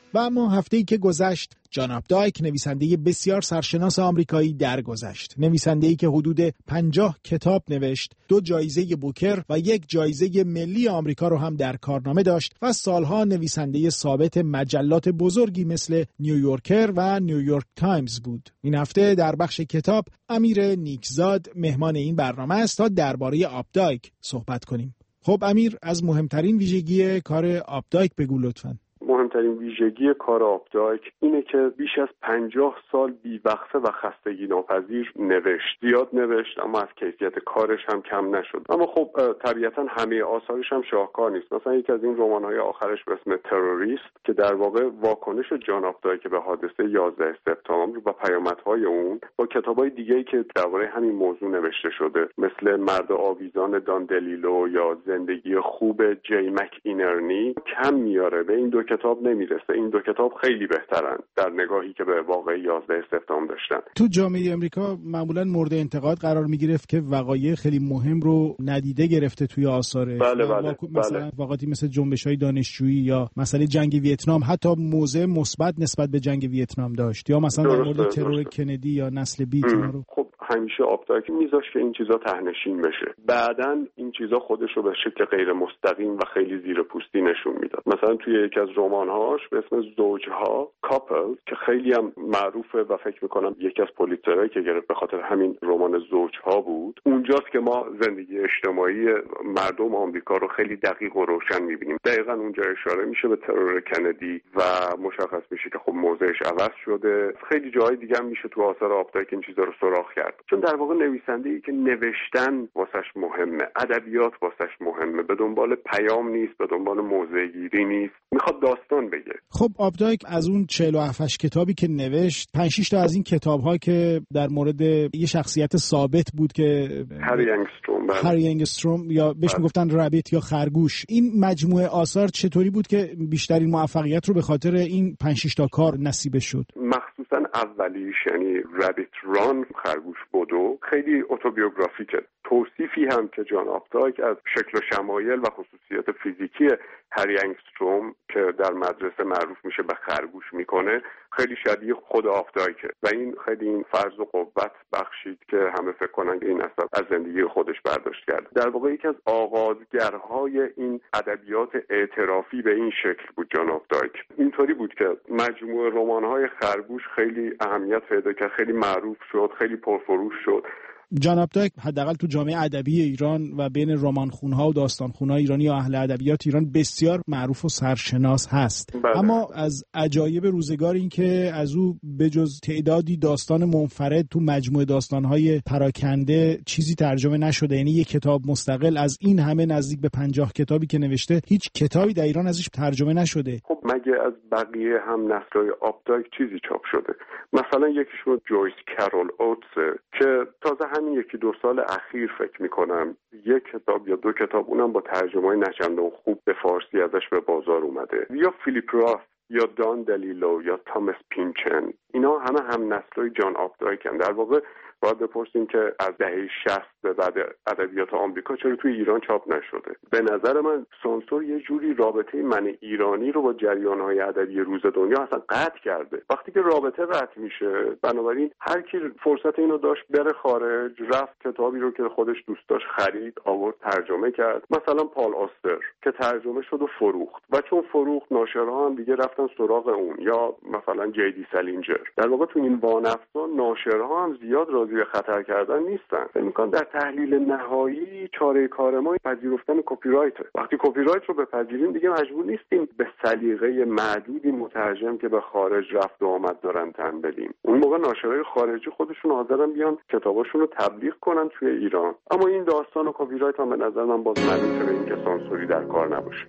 S20: و اما هفته‌ای که گذشت جان آپدایک نویسنده بسیار سرشناس آمریکایی درگذشت. نویسنده‌ای که حدود پنجاه کتاب نوشت، دو جایزه بوکر و یک جایزه ملی آمریکا رو هم در کارنامه داشت و سالها نویسنده ثابت مجلات بزرگی مثل نیویورکر و نیویورک تایمز بود. این هفته در بخش کتاب امیر نیکزاد مهمان این برنامه است تا درباره آپدایک صحبت کنیم. خب امیر، از مهمترین ویژگی کار آپدایک بگو لطفاً.
S21: مهمترین ویژگی کار آپدایک اینه که بیش از پنجاه سال بی‌وقفه و خستگی ناپذیر نوشت. زیاد نوشت اما از کیفیت کارش هم کم نشد. اما خب طبیعتا همه آثارش هم شاهکار نیست. مثلا یکی از این رمان‌های آخرش به اسم تروریست که در واقع واکنش جان آپدایک به حادثه یازده سپتامبر و پیامدهای اون با کتاب‌های دیگه‌ای که درباره همین موضوع نوشته شده مثل مرد آویزان دان دلیلو یا زندگی خوب جی مک اینرنی کم میاره. به این دو کتاب نمیرسه. این دو کتاب خیلی بهترن در نگاهی که به واقعه یازده سپتامبر داشتن.
S20: تو جامعه امریکا معمولا مورد انتقاد قرار میگرفت که وقایع خیلی مهم رو ندیده گرفته توی آثارش.
S21: بله بله.
S20: واقع... مثلا
S21: بله.
S20: واقعی مثل جنبش‌های دانشجویی یا مسئله جنگ ویتنام حتی موضع مثبت نسبت به جنگ ویتنام داشت، یا مثلا در مورد ترور کندی یا نسل بی رو.
S21: خب همیشه آپدایک میذاشت که این چیزا تهنشین بشه. بعداً این چیزا خودش رو به شکل غیر مستقیم و خیلی زیر پوستی نشون میداد. مثلا توی یکی از رمان‌هاش به اسم زوجها کاپل که خیلی هم معروفه و فکر میکنم یکی از پولیتزرهایی که گرفت به خاطر همین رمان زوجها بود، اونجاست که ما زندگی اجتماعی مردم آمریکا رو خیلی دقیق و روشن میبینیم. دقیقاً اونجا اشاره میشه به ترور کندی و مشخص میشه که خب موضعش عوض شده. خیلی جاهای دیگه هم میشه تو آثار آپدایک این چیزا رو سراغ کرد، چون در واقع نویسنده‌ای که نوشتن واسش مهمه، ادبیات واسش مهمه، به دنبال پیام نیست، به دنبال موضع‌گیری نیست، میخواد داستان بگه.
S20: خب آپدایک از اون چهل و هفت کتابی که نوشت، پنج شش تا از این کتاب‌ها که در مورد یه شخصیت ثابت بود که
S21: هری انگستروم
S20: هری انگستروم یا بهش میگفتن رابیت یا خرگوش، این مجموعه آثار چطوری بود که بیشترین موفقیت رو به خاطر این پنج شش تا کار نصیب شد؟
S21: مخصوصا اولیش یعنی رابیت ران، خرگوش بدو، خیلی اتوبیوگرافیکه. توصیفی هم که جان آپدایک از شکل و شمایل و خصوصیات فیزیکی هری انگستروم که در مدرسه معروف میشه به خرگوش میکنه خیلی شبیه خود آپدایکه و این خیلی این فرض و قوت بخشید که همه فکر کنن که این اصلا از زندگی خودش برداشت کرده. در واقع یکی از آغازگرهای این ادبیات اعترافی به این شکل بود جان آپدایک. اینطوری بود که مجموعه رمان‌های خرگوش خیلی اهمیت پیدا کرد، خیلی معروف شد، خیلی پرفروش شد.
S20: جان آپدایک حداقل تو جامعه ادبی ایران و بین رمانخون‌ها و داستانخون‌ها ایرانی یا اهل ادبیات ایران بسیار معروف و سرشناس هست.
S21: بله.
S20: اما از عجایب روزگار این که از او بجز تعدادی داستان منفرد تو مجموعه داستان‌های پراکنده چیزی ترجمه نشده. یعنی یک کتاب مستقل از این همه نزدیک به پنجاه کتابی که نوشته هیچ کتابی در ایران ازش ترجمه نشده.
S21: خب مگه از بقیه هم نسل‌های آپدایک چیزی چاپ شده؟ مثلا یکیشون جویس کرول اوتس که تازه همین یکی دو سال اخیر فکر میکنم یک کتاب یا دو کتاب اونم با ترجمه نچندان خوب به فارسی ازش به بازار اومده، یا فیلیپ راث یا دان دلیلو یا تامس پینچن، اینا همه هم نسل‌های جان آپدایکن. در واقع باید بپرسیم که از دهه شصت به بعد ادبیات آمریکا چرا توی ایران چاپ نشده. به نظر من سانسور یه جوری رابطه من ایرانی رو با جریان‌های ادبی روز دنیا اصلا قطع کرده. وقتی که رابطه قطع میشه، بنابراین هر کی فرصت اینو داشت بره خارج، رفت کتابی رو که خودش دوست داشت خرید، آورد ترجمه کرد. مثلا پال آستر که ترجمه شد و فروخت و چون فروخت ناشرها هم دیگه رفتن سراغ اون، یا مثلا جی دی سالینجر. در واقع تو این وانفسا ناشرها هم زیاد راضی به خطر کردن نیستن. فکر می‌کنم در تحلیل نهایی چاره کار ما پذیرفتن کپی رایته. وقتی کپی رایت رو بپذیریم دیگه مجبور نیستیم به سلیقه معدودی مترجم که به خارج رفت و آمد دارن تن بدیم. اون موقع ناشرای خارجی خودشون حاضرن بیان کتاباشون رو تبلیغ کنن توی ایران. اما این داستان و کپی رایت هم به نظر من باز معنی به اینکه سانسوری در کار نباشه.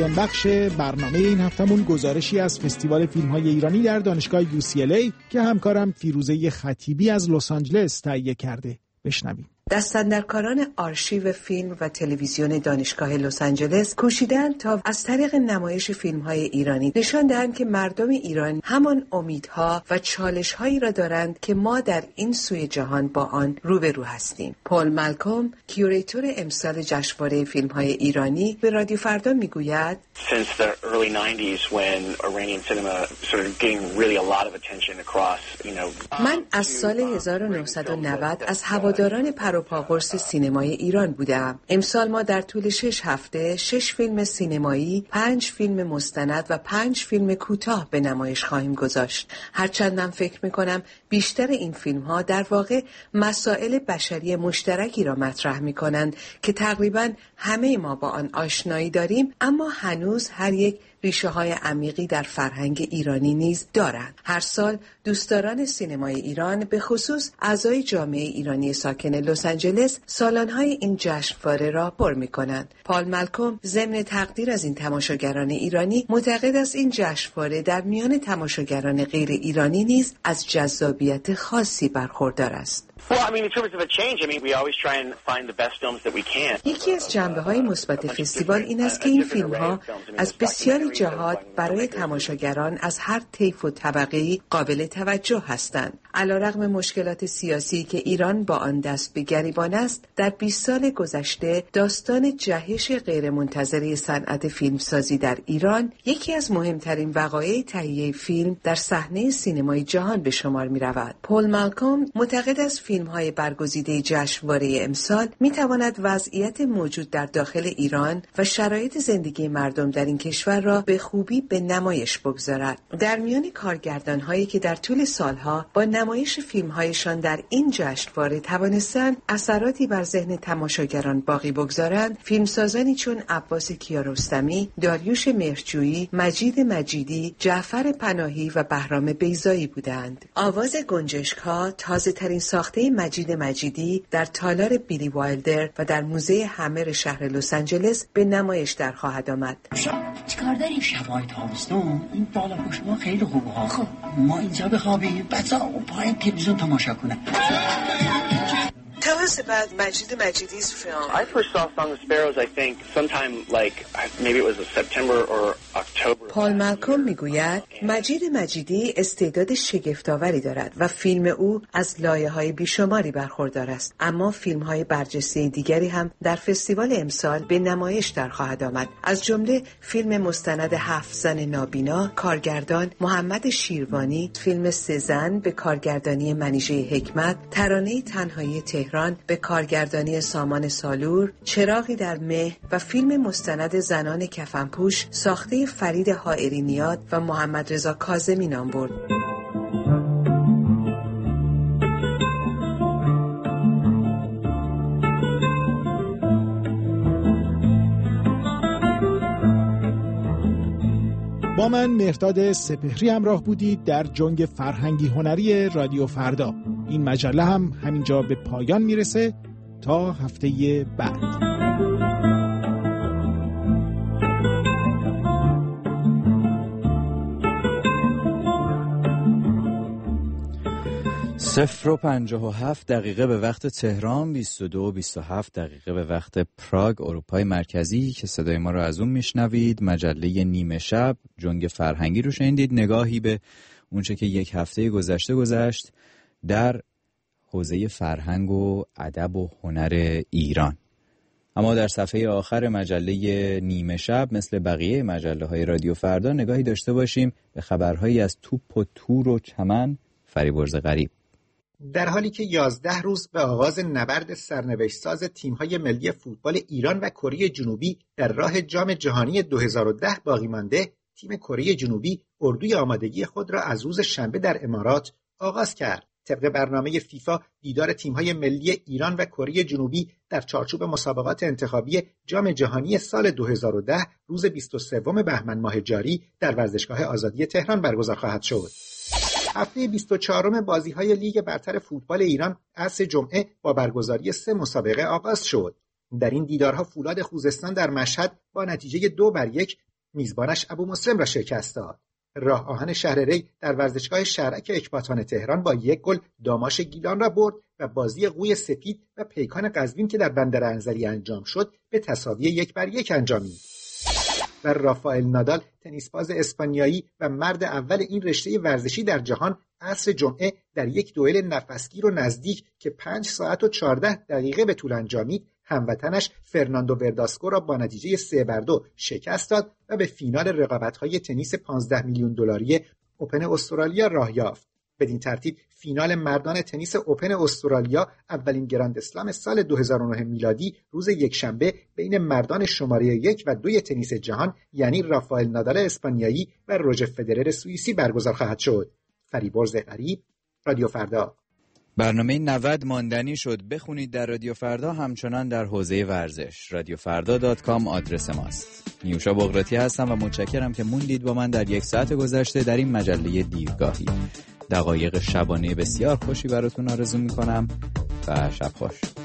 S20: پایان بخش برنامه این هفتمون گزارشی از فستیوال فیلم‌های ایرانی در دانشگاه یو سی ال ای که همکارم فیروزه خطیبی از لس آنجلس تهیه کرده. بشنویم.
S5: دستاندرکاران آرشیو فیلم و تلویزیون دانشگاه لس آنجلس کوشیدند تا از طریق نمایش فیلم‌های ایرانی نشان دهند که مردم ایران همان امیدها و چالش‌هایی را دارند که ما در این سوی جهان با آن روبرو هستیم. پل مالکوم، کیوریتور امسال جشنواره فیلم‌های ایرانی، به رادیو فردا میگوید
S22: Since the early nineties when Iranian cinema started getting really a lot of attention across, you know.
S5: من از سال هزار و نهصد و نود از هواداران پروپاقرص سینمای ایران بودم. امسال ما در طول شش هفته شش فیلم سینمایی، پنج فیلم مستند و پنج فیلم کوتاه به نمایش خواهیم گذاشت. هرچندم فکر میکنم بیشتر این فیلم ها در واقع مسائل بشری مشترکی را مطرح میکنند که تقریبا همه ما با آن آشنایی داریم، اما هنوز هر یک ریشه های عمیقی در فرهنگ ایرانی نیز دارند. هر سال دوستداران سینمای ایران، به خصوص اعضای جامعه ایرانی ساکن لس آنجلس، سالن‌های این جشنواره را پر می‌کنند. پال مالکوم ضمن تقدیر از این تماشاگران ایرانی معتقد است این جشنواره در میان تماشاگران غیر ایرانی نیز از جذابیت خاصی برخوردار است.
S22: Well, I mean, in terms of a change, I mean, we always try and find the best films that we can.
S5: یکی از جنبه‌های مثبت فستیوال این است که این فیلم‌ها از بسیاری جهات برای تماشاگران از هر طیف و طبقه‌ای قابل توجه هستند. علیرغم مشکلات سیاسی که ایران با آن دست به گریبان است، در بیست سال گذشته داستان جهش غیرمنتظره صنعت فیلمسازی در ایران یکی از مهمترین وقایع تهیه فیلم در صحنه سینمای جهان به شمار می‌رود. پل مالکوم معتقد است فیلم‌های برگزیده جشنواره امسال می‌تواند وضعیت موجود در داخل ایران و شرایط زندگی مردم در این کشور را به خوبی به نمایش بگذارد. در میان کارگردان‌هایی که در طول سالها با نمایش فیلم‌هایشان در این جشنواره توانستند اثراتی بر ذهن تماشاگران باقی بگذارند، فیلمسازانی چون عباس کیارستمی، داریوش مهرجویی، مجید مجیدی، جعفر پناهی و بهرام بیضایی بودند. آواز گنجشک‌ها، تازه‌ترین ساخته مجید مجیدی، در تالار بیلی وایلدر و در موزه همر شهر لس آنجلس به نمایش در خواهد آمد.
S23: چیکار داریم شبای تابستون؟ این بالا پشت ما خیلی خوبه ها. خب ما اینجا بخوابیم، بچه‌ها اون پای تلویزیون تماشا کنن.
S5: Tell us about Majid Majidi's film.
S22: I first saw Song of Sparrows, I think, sometime like maybe it was a September or October.
S5: پال مالکوم میگوید مجید مجیدی استعداد شگفت‌آوری دارد و فیلم او از لایه‌های بیشماری برخوردار است، اما فیلم‌های برجسته دیگری هم در فستیوال امسال به نمایش در خواهد آمد، از جمله فیلم مستند هفت زن نابینا کارگردان محمد شیروانی، فیلم سه زن به کارگردانی منیژه حکمت، ترانه تنهایی تهران به کارگردانی سامان سالور، چراغی در مه و فیلم مستند زنان کفنپوش ساخته فرید حائری نیاد و محمد رضا کاظمی نام برد.
S20: با من مهرداد سپهری همراه بودید در جنگ فرهنگی هنری رادیو فردا. این مجله هم همینجا به پایان میرسه تا هفته بعد.
S3: صفر و پنجاه و هفت دقیقه به وقت تهران، بیست و دو و بیست و هفت دقیقه به وقت پراگ اروپای مرکزی که صدای ما رو از اون میشنوید. مجله نیمه شب جنگ فرهنگی رو شنیدید، نگاهی به اونچه که یک هفته گذشته گذشت در حوزه فرهنگ و ادب و هنر ایران. اما در صفحه آخر مجله نیمه شب مثل بقیه مجله های رادیو فردا نگاهی داشته باشیم به خبرهایی از توپ و تور و چمن فریبرز غریب.
S24: در حالی که یازده روز به آغاز نبرد سرنوشت ساز تیم‌های ملی فوتبال ایران و کره جنوبی در راه جام جهانی دو هزار و ده باقی مانده، تیم کره جنوبی اردوی آمادگی خود را از روز شنبه در امارات آغاز کرد. طبق برنامه فیفا دیدار تیم‌های ملی ایران و کره جنوبی در چارچوب مسابقات انتخابی جام جهانی سال دو هزار و ده روز بیست و سوم بهمن ماه جاری در ورزشگاه آزادی تهران برگزار خواهد شد. هفته بیست و چهارم بازی‌های لیگ برتر فوتبال ایران از جمعه با برگزاری سه مسابقه آغاز شد. در این دیدارها فولاد خوزستان در مشهد با نتیجه دو بر یک میزبانش ابو مسلم را شکست داد. راه آهن شهر ری در ورزشگاه شهرک اکباتان تهران با یک گل داماش گیلان را برد و بازی قوی سپید و پیکان قزوین که در بندر انزلی انجام شد به تساوی یک بر یک انجامید. و رافائل نادال تنیسباز اسپانیایی و مرد اول این رشته ورزشی در جهان عصر جمعه در یک دوئل نفسگیر و نزدیک که پنج ساعت و چهارده دقیقه به طول انجامید هموطنش فرناندو ورداسکو را با نتیجه سه بر دو شکست داد و به فینال رقابت‌های تنیس پانزده میلیون دلاری اوپن استرالیا راه یافت. بدین ترتیب فینال مردان تنیس اوپن استرالیا، اولین گراند اسلم سال دو هزار و نه میلادی، روز یکشنبه بین مردان شماره یک و دوی تنیس جهان یعنی رافائل نادال اسپانیایی و روجر فدرر سوئیسی برگزار خواهد شد. فریبرز غریب، رادیو فردا.
S3: برنامه نود ماندنی شد. بخونید در رادیو فردا، همچنان در حوزه ورزش. رادیو فردا دات کام آدرس ماست. نیوشا بغراتی هستم و متشکرم که موندید با من در یک ساعت گذشته در این مجله دیرگاهی. دقایق شبانه بسیار خوشی براتون آرزو میکنم و شب خوش.